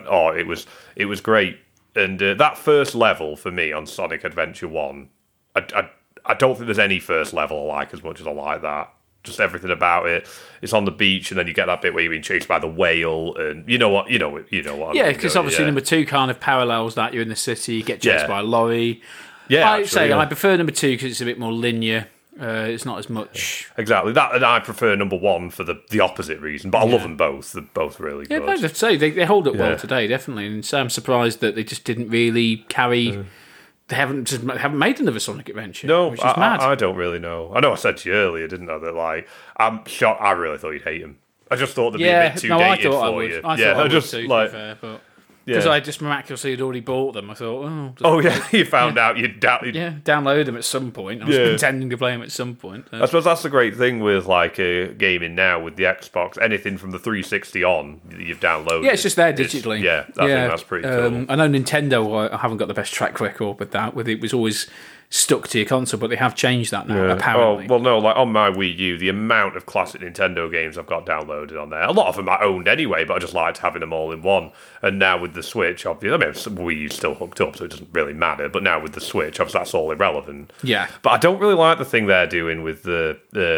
it was great. And that first level for me on Sonic Adventure 1, I don't think there's any first level I like as much as I like that. Just everything about it. It's on the beach, and then you get that bit where you're being chased by the whale, and you know what. Yeah, because obviously number 2 kind of parallels that. You're in the city, you get chased by a lorry. Yeah, I prefer number 2 because it's a bit more linear. It's not as much. Exactly that, and I prefer number 1 for the opposite reason. But I love them both. They're both really good. Yeah, I have to say they hold up well today, definitely. And so I'm surprised that they just didn't really carry. They haven't made another Sonic Adventure. No, which is mad. I don't really know. I know I said to you earlier, didn't I? That like I'm shocked. I really thought you'd hate him. I just thought they'd be a bit too dated for you. I thought I would too, like, fair, but because I just miraculously had already bought them. I thought, you found out you'd download them at some point. I was intending to play them at some point. I suppose that's the great thing with like gaming now with the Xbox. Anything from the 360 on, you've downloaded. Yeah, it's just there digitally. I think that's pretty cool. I know Nintendo. I haven't got the best track record with that. It was always stuck to your console, but they have changed that now, apparently. Oh, well, no, like on my Wii U, the amount of classic Nintendo games I've got downloaded on there, a lot of them I owned anyway, but I just liked having them all in one. And now with the Switch, obviously, I mean, Wii U's still hooked up, so it doesn't really matter, but now with the Switch, obviously, that's all irrelevant. Yeah. But I don't really like the thing they're doing with the,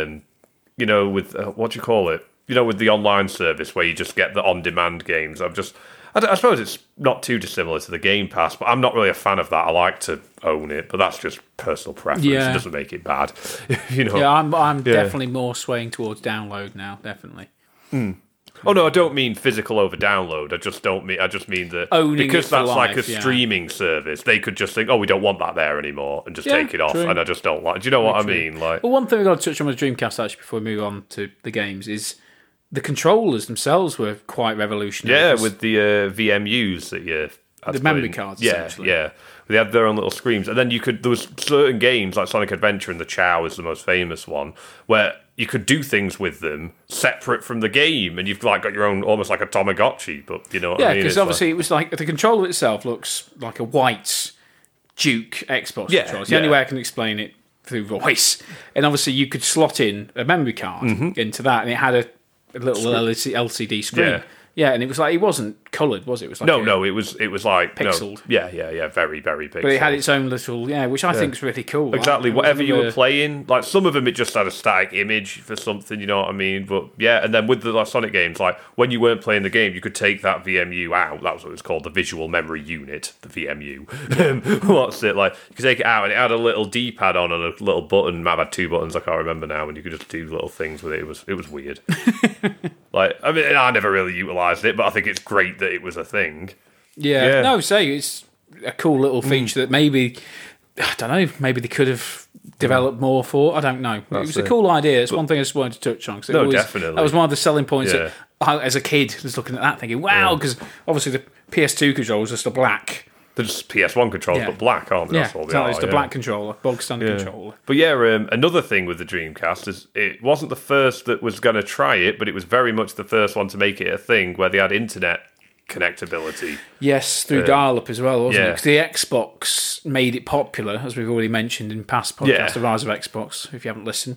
with, what do you call it? With the online service where you just get the on-demand games. I suppose it's not too dissimilar to the Game Pass, but I'm not really a fan of that. I like to own it, but that's just personal preference. Yeah. It doesn't make it bad. Yeah, I'm definitely more swaying towards download now, definitely. Oh no, I don't mean physical over download. I just mean that owning because that's life, like a streaming service, they could just think, oh, we don't want that there anymore, and just take it off. True. And I just don't like. Do you know what I mean? Like, well, one thing we've got to touch on with the Dreamcast actually before we move on to the games is the controllers themselves were quite revolutionary. Yeah, with the VMUs that you the memory cards. Essentially. Yeah. They had their own little screens, and then there was certain games like Sonic Adventure and the Chow is the most famous one, where you could do things with them separate from the game, and you've like got your own, almost like a Tamagotchi. But you know what I mean? Yeah, because obviously it was like the controller itself looks like a white Duke Xbox controller. It's the only way I can explain it through voice. And obviously you could slot in a memory card into that, and it had a little LCD screen. Yeah, and it was like, it wasn't coloured, was it? It was like no, it was like pixeled. No, yeah, very, very pixeled. But it had its own little, which I think is really cool. Exactly, whatever you were playing, like some of them it just had a static image for something, you know what I mean? But yeah, and then with the Sonic games, like when you weren't playing the game, you could take that VMU out. That was what it was called, the Visual Memory Unit, the VMU. What's it like? You could take it out, and it had a little D-pad on and a little button. It had two buttons, I can't remember now, and you could just do little things with it. It was weird. Like, I mean, I never really utilised it, but I think it's great that it was a thing. Yeah. No, it's a cool little feature that maybe, I don't know, maybe they could have developed more for. I don't know. It was a cool idea. It's one thing I just wanted to touch on. Definitely. That was one of the selling points that I, as a kid, was looking at that thinking, wow, because obviously the PS2 controls are still black. They're just PS1 controllers, but black, aren't they? That's all they are. It's the black controller, bog standard controller. But another thing with the Dreamcast is it wasn't the first that was going to try it, but it was very much the first one to make it a thing where they had internet connectability. Yes, through dial-up as well, wasn't it? Because the Xbox made it popular, as we've already mentioned in past podcasts, the rise of Xbox, if you haven't listened.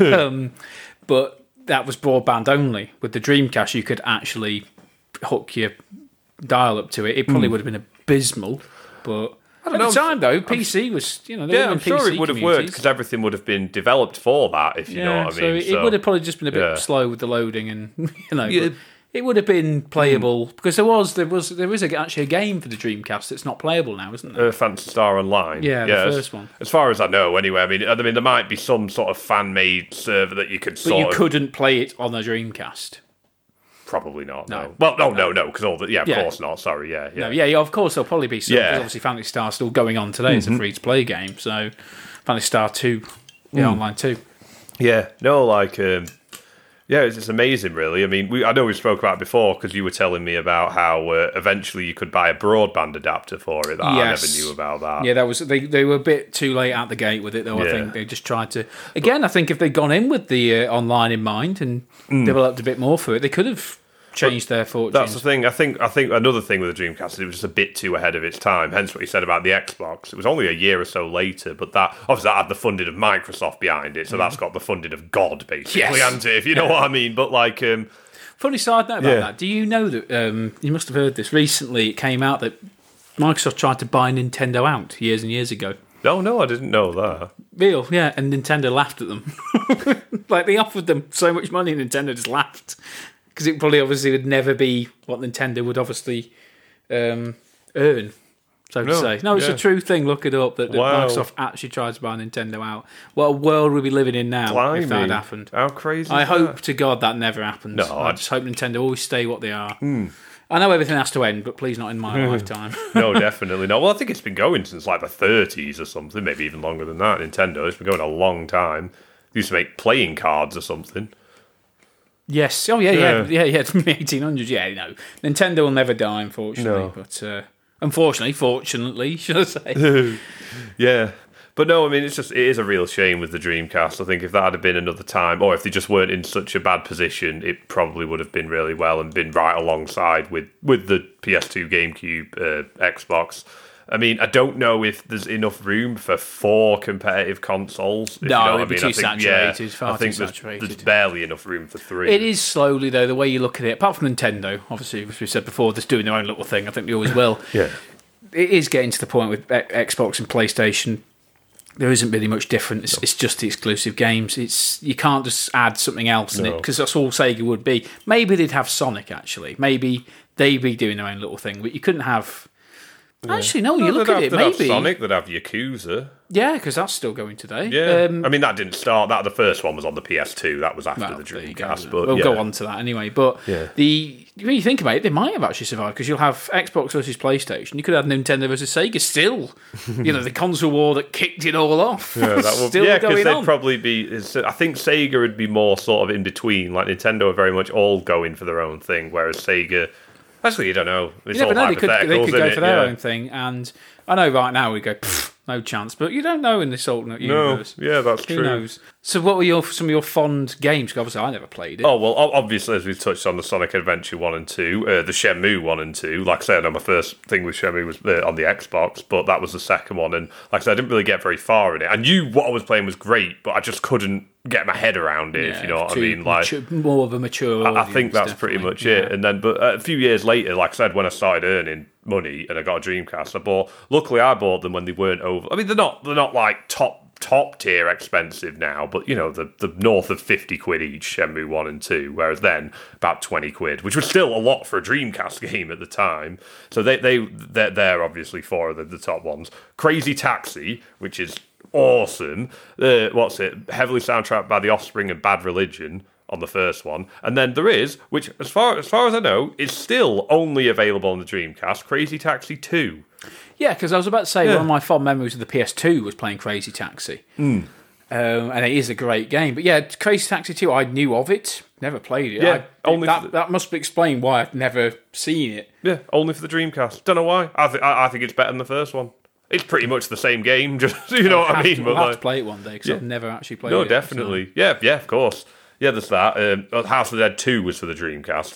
But that was broadband only. With the Dreamcast, you could actually hook your dial-up to it. It probably would have been abysmal, but at the time though, PC was, I'm sure it would have worked because everything would have been developed for that, if you know what I mean. So it would have probably just been a bit slow with the loading, and but it would have been playable because there is actually a game for the Dreamcast that's not playable now, isn't there? Phantasy Star Online. Yeah, the first one. As far as I know, anyway. I mean, there might be some sort of fan-made server that you could. But you couldn't play it on a Dreamcast. Probably not. No. Well, no, because of course not. Sorry, yeah. No, of course there'll probably be some. Because obviously, Phantasy Star's still going on today. It's a free-to-play game, so Phantasy Star 2, online too. Yeah, no, it's amazing, really. I mean, I know we spoke about it before because you were telling me about how eventually you could buy a broadband adapter for it. I never knew about that. Yeah, that was they were a bit too late out the gate with it, though. I think they just tried to. Again, I think if they'd gone in with the online in mind and developed a bit more for it, they could have changed their fortunes. That's the thing. I think another thing with the Dreamcast is it was just a bit too ahead of its time. Hence what you said about the Xbox. It was only a year or so later, but that had the funding of Microsoft behind it, so that's got the funding of God, basically, hasn't it? If you know what I mean. But funny side note about that. Do you know that you must have heard this recently? It came out that Microsoft tried to buy Nintendo out years and years ago. No, I didn't know that. Real, yeah, and Nintendo laughed at them. Like they offered them so much money, and Nintendo just laughed. Because it probably obviously would never be what Nintendo would obviously earn, so to say. No, it's a true thing. Look it up that Microsoft actually tried to buy Nintendo out. What a world we'd be living in now if that had happened. How crazy I hope to God that never happens. No, I just hope Nintendo always stay what they are. I know everything has to end, but please not in my lifetime. No, definitely not. Well, I think it's been going since like the 30s or something, maybe even longer than that. Nintendo, it's been going a long time. They used to make playing cards or something. Yes. Oh, yeah. From the 1800s. Yeah, no. Nintendo will never die, unfortunately. No. But fortunately, should I say? Yeah. But no, I mean, it is a real shame with the Dreamcast. I think if that had been another time, or if they just weren't in such a bad position, it probably would have been really well and been right alongside with the PS2, GameCube, Xbox. I mean, I don't know if there's enough room for 4 competitive consoles. No, it'd be too saturated. Far too saturated. There's barely enough room for 3. It is slowly, though, the way you look at it. Apart from Nintendo, obviously, as we said before, they're doing their own little thing. I think they always will. Yeah. It is getting to the point with Xbox and PlayStation. There isn't really much different. It's just the exclusive games. You can't just add something else in it, because that's all Sega would be. Maybe they'd have Sonic, actually. Maybe they'd be doing their own little thing, but you couldn't have... Yeah. Actually, no, you look at it, maybe... They'd have Sonic, they'd have Yakuza. Yeah, because that's still going today. Yeah, I mean, that didn't start... The first one was on the PS2. That was after the Dreamcast. But we'll go on to that anyway. But when you think about it, they might have actually survived, because you'll have Xbox versus PlayStation. You could have Nintendo versus Sega still. The console war that kicked it all off. Yeah, that would, still because going they'd on. probably be... I think Sega would be more sort of in between. Like, Nintendo are very much all going for their own thing, whereas Sega... Actually, you don't know. It's all hypotheticals, they could go for their own own thing, and I know right now we go, no chance, but you don't know in this alternate universe. Yeah, that's true. Who knows? So what were some of your fond games? 'Cause obviously I never played it. Oh, well, obviously, as we've touched on, the Sonic Adventure 1 and 2, the Shenmue 1 and 2. Like I said, I know my first thing with Shenmue was on the Xbox, but that was the second one, and like I said, I didn't really get very far in it. I knew what I was playing was great, but I just couldn't get my head around it, if you know what I mean. Like, more of a mature audience, I think that's pretty much it. And then, but a few years later, like I said, when I started earning money and I got a Dreamcast, luckily I bought them when they weren't over. I mean, they're not like top tier expensive now, but the north of 50 quid each, Shenmue 1 and 2, whereas then about 20 quid, which was still a lot for a Dreamcast game at the time. So they're obviously 4 of the top ones. Crazy Taxi, which is awesome. Heavily soundtracked by The Offspring and Bad Religion on the first one. And then there is, which as far as I know, is still only available on the Dreamcast, Crazy Taxi 2. Yeah, because I was about to say, one of my fond memories of the PS2 was playing Crazy Taxi. And it is a great game. But yeah, Crazy Taxi 2, I knew of it, never played it. Yeah, that must explain why I've never seen it. Yeah, only for the Dreamcast. Don't know why. I think it's better than the first one. It's pretty much the same game, just what I mean. I'll have to play it one day, because I've never actually played it. No, definitely. So. Yeah, of course. Yeah, there's that. House of the Dead 2 was for the Dreamcast.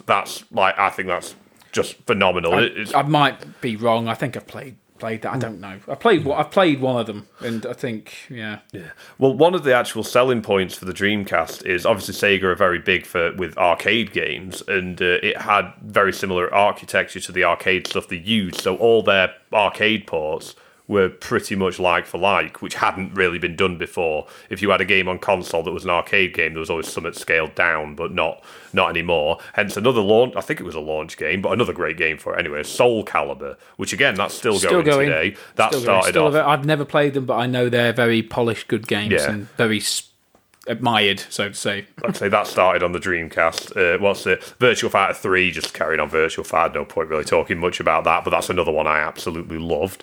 I think that's just phenomenal. I might be wrong. I think I've played that. I don't know. I've played one of them, and I think, yeah. Well, one of the actual selling points for the Dreamcast is obviously Sega are very big with arcade games, and it had very similar architecture to the arcade stuff they used. So all their arcade ports were pretty much like for like, which hadn't really been done before. If you had a game on console that was an arcade game, there was always something scaled down, but not anymore. Hence another launch, I think it was a launch game, but another great game for it anyway, Soul Calibur, which again, that's still going today. That started off... I've never played them, but I know they're very polished, good games, and very admired, so to say. I'd say that started on the Dreamcast. Virtua Fighter 3, just carrying on Virtua Fighter, no point really talking much about that, but that's another one I absolutely loved.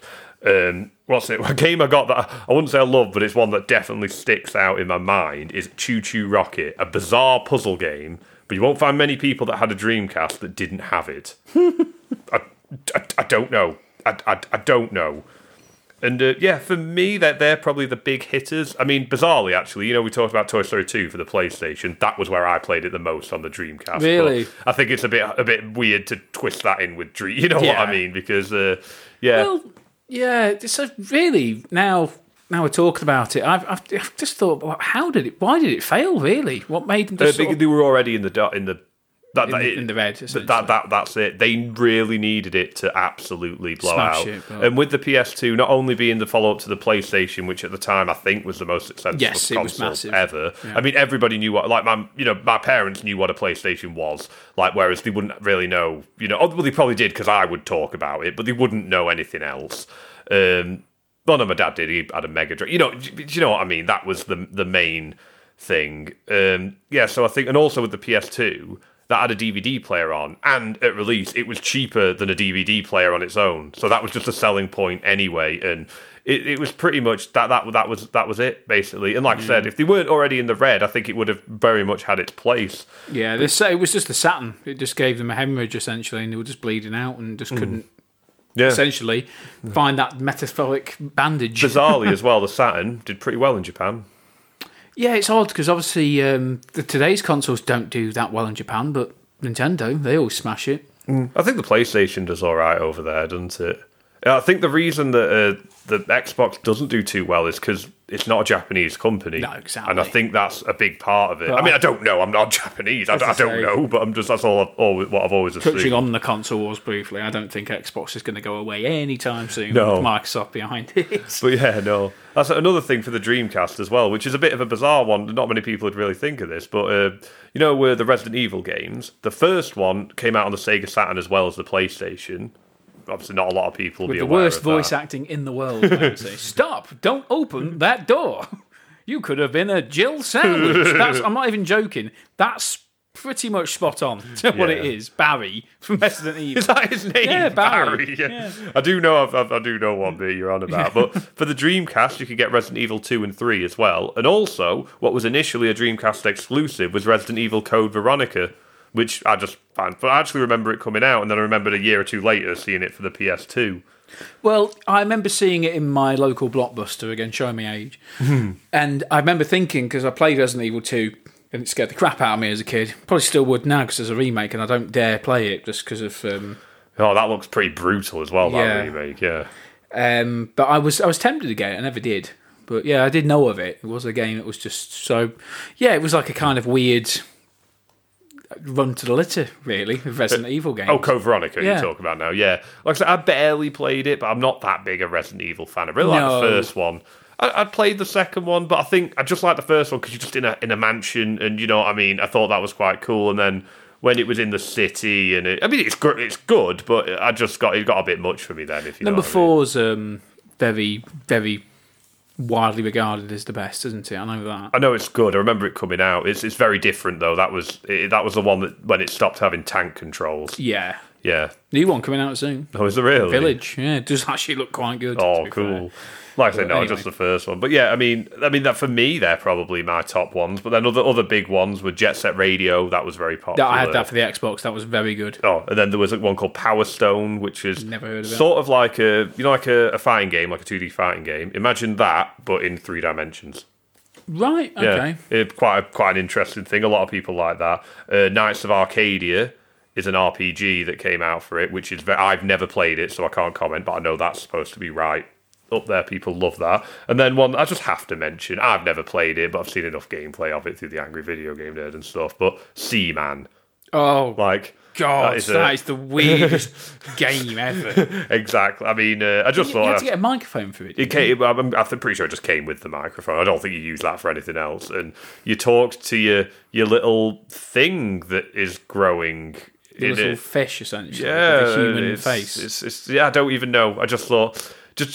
A game I got that I wouldn't say I love, but it's one that definitely sticks out in my mind, is Choo Choo Rocket, a bizarre puzzle game, but you won't find many people that had a Dreamcast that didn't have it. I don't know. I don't know. And for me, they're probably the big hitters. I mean, bizarrely, actually, we talked about Toy Story 2 for the PlayStation. That was where I played it the most on the Dreamcast. Really? But I think it's a bit weird to twist that in with Dream. You know what I mean? Because Well, yeah. So really, now we're talking about it, I've just thought, well, why did it fail? Really, what made them? They were already in the red. That's it. They really needed it to absolutely blow out. And with the PS2 not only being the follow-up to the PlayStation, which at the time I think was the most successful console ever. Yeah. I mean, everybody knew what, like my parents knew what a PlayStation was. Like, whereas they wouldn't really know. Well, they probably did because I would talk about it, but they wouldn't know anything else. Well, no, my dad did. He had a Mega Drive. You know what I mean? That was the main thing. So I think, and also with the PS2. That had a DVD player on, and at release, it was cheaper than a DVD player on its own. So that was just a selling point anyway, and it was pretty much that was it basically. And like I said, if they weren't already in the red, I think it would have very much had its place. Yeah, it was just the Saturn. It just gave them a hemorrhage essentially, and they were just bleeding out and just couldn't. Essentially, find that metaphoric bandage. Bizarrely as well, the Saturn did pretty well in Japan. Yeah, it's odd because obviously today's consoles don't do that well in Japan, but Nintendo, they always smash it. I think the PlayStation does all right over there, doesn't it? I think the reason that the Xbox doesn't do too well is because it's not a Japanese company. No, exactly. And I think that's a big part of it. But I don't know. I'm not Japanese. I don't know, but that's all what I've always assumed. Touching on the console wars briefly, I don't think Xbox is going to go away anytime soon with Microsoft behind it. But yeah, no. That's another thing for the Dreamcast as well, which is a bit of a bizarre one. Not many people would really think of this, but the Resident Evil games, the first one came out on the Sega Saturn as well as the PlayStation. Obviously, not a lot of people will be aware of that. The worst voice acting in the world, I would say. Stop! Don't open that door! You could have been a Jill sandwich. I'm not even joking. That's pretty much spot on to what it is. Barry from Resident Evil. Is that his name? Yeah, Barry. Yeah. I do know what bit you're on about. But for the Dreamcast, you could get Resident Evil 2 and 3 as well. And also, what was initially a Dreamcast exclusive was Resident Evil Code Veronica, which I just found. But I actually remember it coming out, and then I remembered a year or two later seeing it for the PS2. Well, I remember seeing it in my local Blockbuster, again, showing my age. And I remember thinking, because I played Resident Evil 2, and it scared the crap out of me as a kid. Probably still would now, because there's a remake, and I don't dare play it just because of... that looks pretty brutal as well, that remake, yeah. But I was tempted to get it, I never did. But yeah, I did know of it. It was a game that was just so... Yeah, it was like a kind of weird... run to the litter, really, with Resident Evil games. Oh, Code Veronica, you're talking about now, yeah. Like I said, I barely played it, but I'm not that big a Resident Evil fan. I really like the first one. I played the second one, but I think I just like the first one because you're just in a mansion, and you know what I mean? I thought that was quite cool, and then when it was in the city, and it's good, but it got a bit much for me then, if you know what I mean. Number 4's very, very... widely regarded as the best, isn't it? I know that. I know it's good. I remember it coming out. It's very different though. That was the one that when it stopped having tank controls. Yeah. Yeah. New one coming out soon. Oh, is it really? Village. Yeah, it does actually look quite good. Oh, cool. Like I said, no, anyway. Just the first one. But yeah, I mean that for me, they're probably my top ones. But then other big ones were Jet Set Radio. That was very popular. I had that for the Xbox. That was very good. Oh, and then there was one called Power Stone, which is never heard of it. Sort of like a fighting game, like a 2D fighting game. Imagine that, but in 3 dimensions. Right. Okay. Yeah, quite an interesting thing. A lot of people like that. Knights of Arcadia is an RPG that came out for it, which is I've never played it, so I can't comment. But I know that's supposed to be right up there. People love that. And then one I just have to mention, I've never played it, but I've seen enough gameplay of it through the Angry Video Game Nerd and stuff, but Seaman. Oh, like God, that is the weirdest game ever. Exactly. I mean, I just thought... You had to get a microphone for it. I'm pretty sure it just came with the microphone. I don't think you use that for anything else. And you talked to your little thing that is growing... The little fish, essentially. Yeah. With a human face. It's I don't even know. I just thought...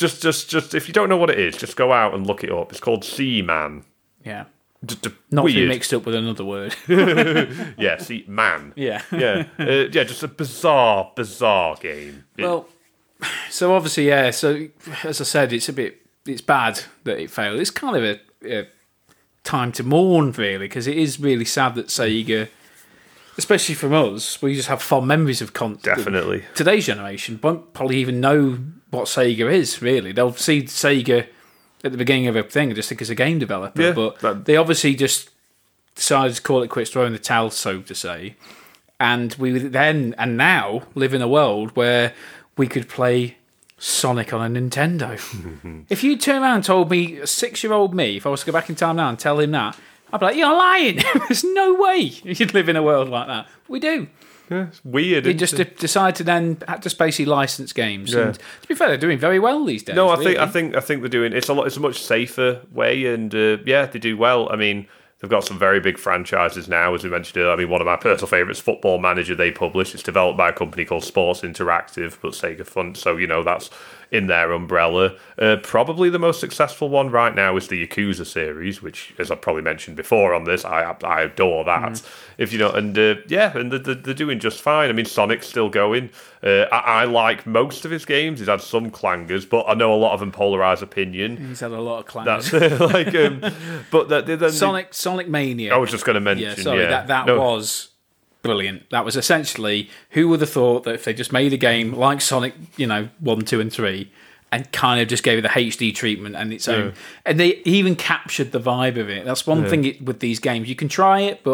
Just if you don't know what it is, just go out and look it up. It's called Seaman. Yeah. Not to be mixed up with another word. Yeah, Seaman. Yeah. Yeah. Just a bizarre game. Well, so obviously, yeah. So as I said, it's bad that it failed. It's kind of a time to mourn, really, because it is really sad that Sega, especially from us, we just have fond memories of Definitely. Today's generation won't probably even know what Sega is, really. They'll see Sega at the beginning of a thing and just think it's a game developer. Yeah, but they obviously just decided to call it quits, throwing the towel, so to say. And we then and now live in a world where we could play Sonic on a Nintendo. If you turn around and told me, a 6-year-old me, if I was to go back in time now and tell him that, I'd be like, you're lying. There's no way you'd live in a world like that. We do. Yeah, it's weird. They just decide to then just basically license games. Yeah. And to be fair, they're doing very well these days. No, I think they're doing. It's a much safer way, and they do well. I mean, they've got some very big franchises now, as we mentioned earlier. I mean, one of my personal favourites, Football Manager, they publish. It's developed by a company called Sports Interactive, but Sega Fun. So that's in their umbrella. Probably the most successful one right now is the Yakuza series, which, as I've probably mentioned before on this, I adore that. If you know, and they're doing just fine. I mean, Sonic's still going. I like most of his games. He's had some clangers, but I know a lot of them polarise opinion. He's had a lot of clangers. But Sonic Mania. I was just going to mention. Yeah, sorry, that was brilliant. That was essentially, who would have thought that if they just made a game like Sonic, 1, 2, and 3, and kind of just gave it the HD treatment and its own, and they even captured the vibe of it. That's one thing with these games. You can try it, but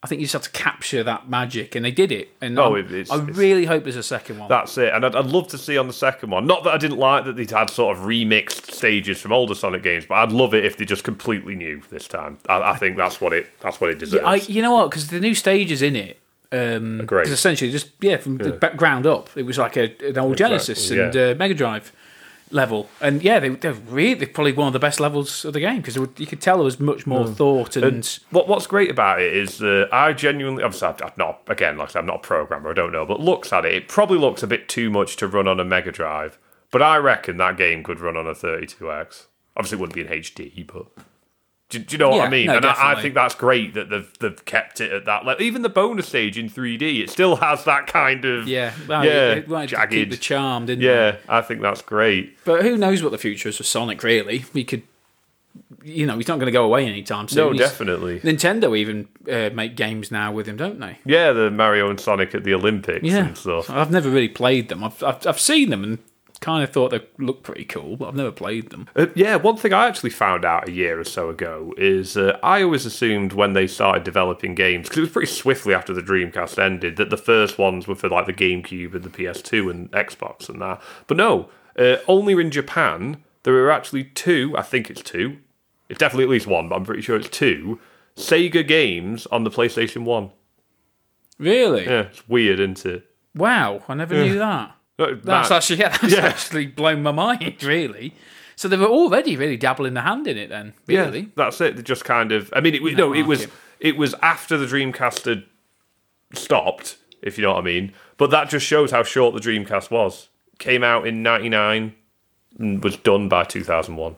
I think you just have to capture that magic, and they did it. And I really hope there's a second one. That's it, and I'd love to see on the second one. Not that I didn't like that they'd had sort of remixed stages from older Sonic games, but I'd love it if they just completely new this time. I think that's what it deserves. Yeah, you know what? Because the new stages in it, great. Because essentially just from the ground up, it was like an old Genesis and Mega Drive level, and they're probably one of the best levels of the game, because you could tell there was much more thought. And what's great about it is I genuinely, obviously I'm not, again, like I said, I'm not a programmer, I don't know, but looks at it, it probably looks a bit too much to run on a Mega Drive, but I reckon that game could run on a 32X. Obviously it wouldn't be in HD, but do you know what I mean? No, and I think that's great that they've kept it at that level. Even the bonus stage in 3D, it still has that kind of jagged. To keep the charm, didn't they? I think that's great. But who knows what the future is for Sonic? Really, we could, he's not going to go away anytime soon. No, definitely. Nintendo even make games now with him, don't they? Yeah, the Mario and Sonic at the Olympics and stuff. I've never really played them. I've seen them and kind of thought they looked pretty cool, but I've never played them. One thing I actually found out a year or so ago is I always assumed when they started developing games, because it was pretty swiftly after the Dreamcast ended, that the first ones were for like the GameCube and the PS2 and Xbox and that. But no, only in Japan, there were actually two, I think it's two, it's definitely at least one, but I'm pretty sure it's two, Sega games on the PlayStation 1. Really? Yeah, it's weird, isn't it? Wow, I never knew that. That's actually blown my mind, really. So they were already really dabbling the hand in it then, really. Yeah, that's it. They just kind of... I mean, it was after the Dreamcast had stopped, if you know what I mean. But that just shows how short the Dreamcast was. Came out in 1999 and was done by 2001.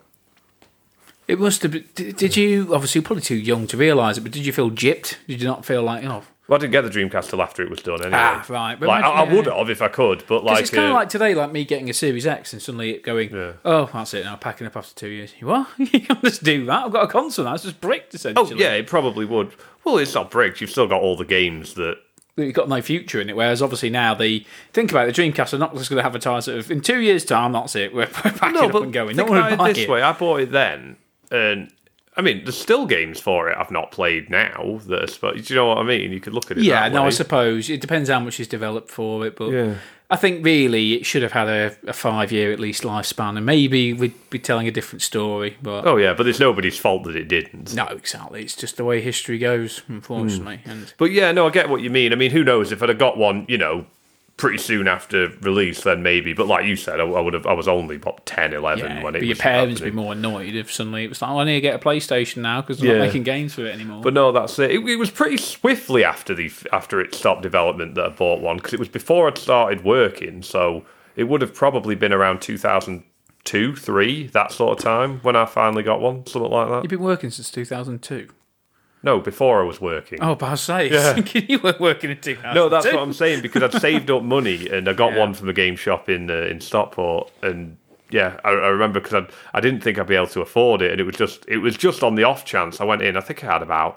It must have been... Did you... Obviously, you're probably too young to realise it, but did you feel gypped? Did you not feel like... Well, I didn't get the Dreamcast till after it was done anyway. Right. But I would have if I could, but like... it's kind of like today, like me getting a Series X and suddenly it going, that's it now, packing up after 2 years. What? You can't just do that? I've got a console now, it's just bricked, essentially. Oh, yeah, it probably would. Well, it's not bricked, you've still got all the games that... You've got no future in it, whereas obviously now think about it, the Dreamcast are not just going to advertise it in 2 years' time, that's it, we're packing up and going. Think about it this way, I bought it then, and... I mean, there's still games for it I've not played now. Do you know what I mean? You could look at it that way. I suppose. It depends how much is developed for it. But I think really it should have had a 5-year at least lifespan, and maybe we'd be telling a different story. But but it's nobody's fault that it didn't. No, exactly. It's just the way history goes, unfortunately. But I get what you mean. I mean, who knows? If I'd have got one, pretty soon after release, then maybe. But like you said, I was only 10, 11 when it was. Your parents would be more annoyed if suddenly it was like, I need to get a PlayStation now because they're not making games for it anymore. But no, that's it. It was pretty swiftly after it stopped development that I bought one, because it was before I'd started working, so it would have probably been around 2002, 3, that sort of time when I finally got one, something like that. You've been working since 2002? No, before I was working. Oh, but I was thinking you weren't working in 2002. No, that's what I'm saying, because I'd saved up money and I got one from a game shop in Stockport, and I remember because I didn't think I'd be able to afford it, and it was just on the off chance I went in. I think I had about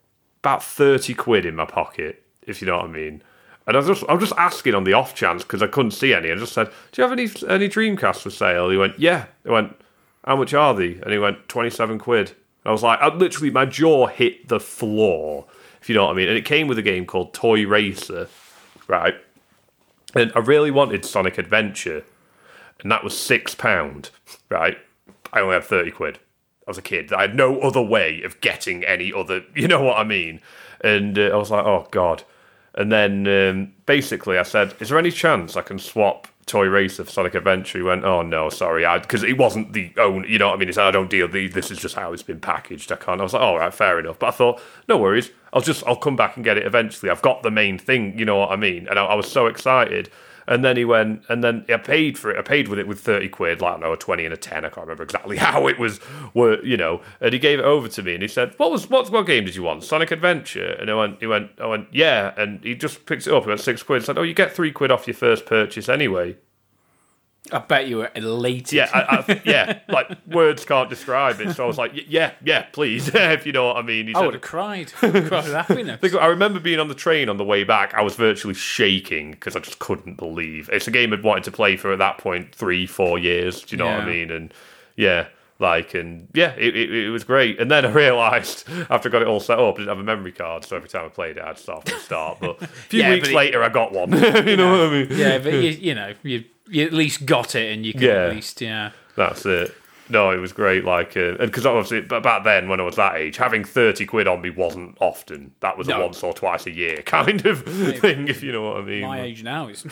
30 quid in my pocket, if you know what I mean. And I was just asking on the off chance because I couldn't see any. I just said, "Do you have any Dreamcasts for sale?" He went, "Yeah." I went, "How much are they?" And he went, 27 quid. I was like, literally, my jaw hit the floor, if you know what I mean. And it came with a game called Toy Racer, right? And I really wanted Sonic Adventure, and that was £6, right? I only had 30 quid. I was a kid. I had no other way of getting any other, you know what I mean? And I was like, oh, God. And then basically I said, is there any chance I can swap Toy Racer for Sonic Adventure? He went, oh no, sorry, because it wasn't the own, you know what I mean? He said, I don't deal these, this is just how it's been packaged, I can't. I was like, all right, fair enough. But I thought, no worries, I'll come back and get it eventually. I've got the main thing, you know what I mean? And I was so excited. And then he went, and then I paid for it. I paid with it with 30 quid, like, I don't know, a 20 and a 10. I can't remember exactly how it was, and he gave it over to me and he said, what game did you want? Sonic Adventure? And I went, yeah. And he just picked it up. He went 6 quid. Said, oh, you get 3 quid off your first purchase anyway. I bet you were elated. Yeah, like words can't describe it. So I was like, yeah, please, if you know what I mean. I would have cried. Cried with happiness. I remember being on the train on the way back. I was virtually shaking because I just couldn't believe it's a game I'd wanted to play for at that point 3-4 years. Do you know what I mean? And It was great. And then I realised after I got it all set up, I didn't have a memory card, so every time I played it, I'd start from the start. But a few weeks later, I got one. You know what I mean? Yeah, but you at least got it, and you could at least That's it. No, it was great. And because obviously back then, when I was that age, having 30 quid on me wasn't often. That was a once or twice a year kind of thing, if you know what I mean. My age now is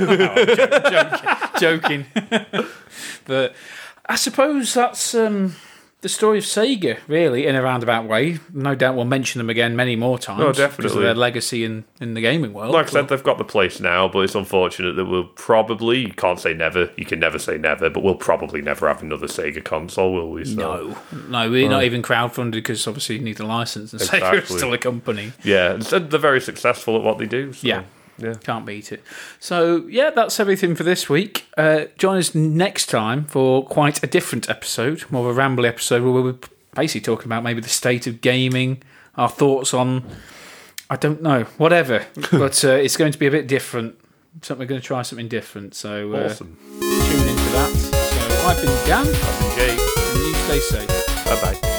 joking. But I suppose that's the story of Sega, really, in a roundabout way. No doubt we'll mention them again many more times. Oh, definitely. Because of their legacy in the gaming world. Like I said, they've got the place now, but it's unfortunate that we'll probably, you can't say never, you can never say never, but we'll probably never have another Sega console, will we? So, no, we're not even crowdfunded because obviously you need a license, and Sega is still a company. Yeah, and they're very successful at what they do. So. Yeah. Can't beat it. So, that's everything for this week. Join us next time for quite a different episode, more of a rambly episode, where we're basically talking about maybe the state of gaming, our thoughts on, I don't know, whatever. But it's going to be a bit different. We're going to try something different. So, awesome. Tune into that. So, I've been Dan. I've been Jake. And you stay safe. Bye-bye.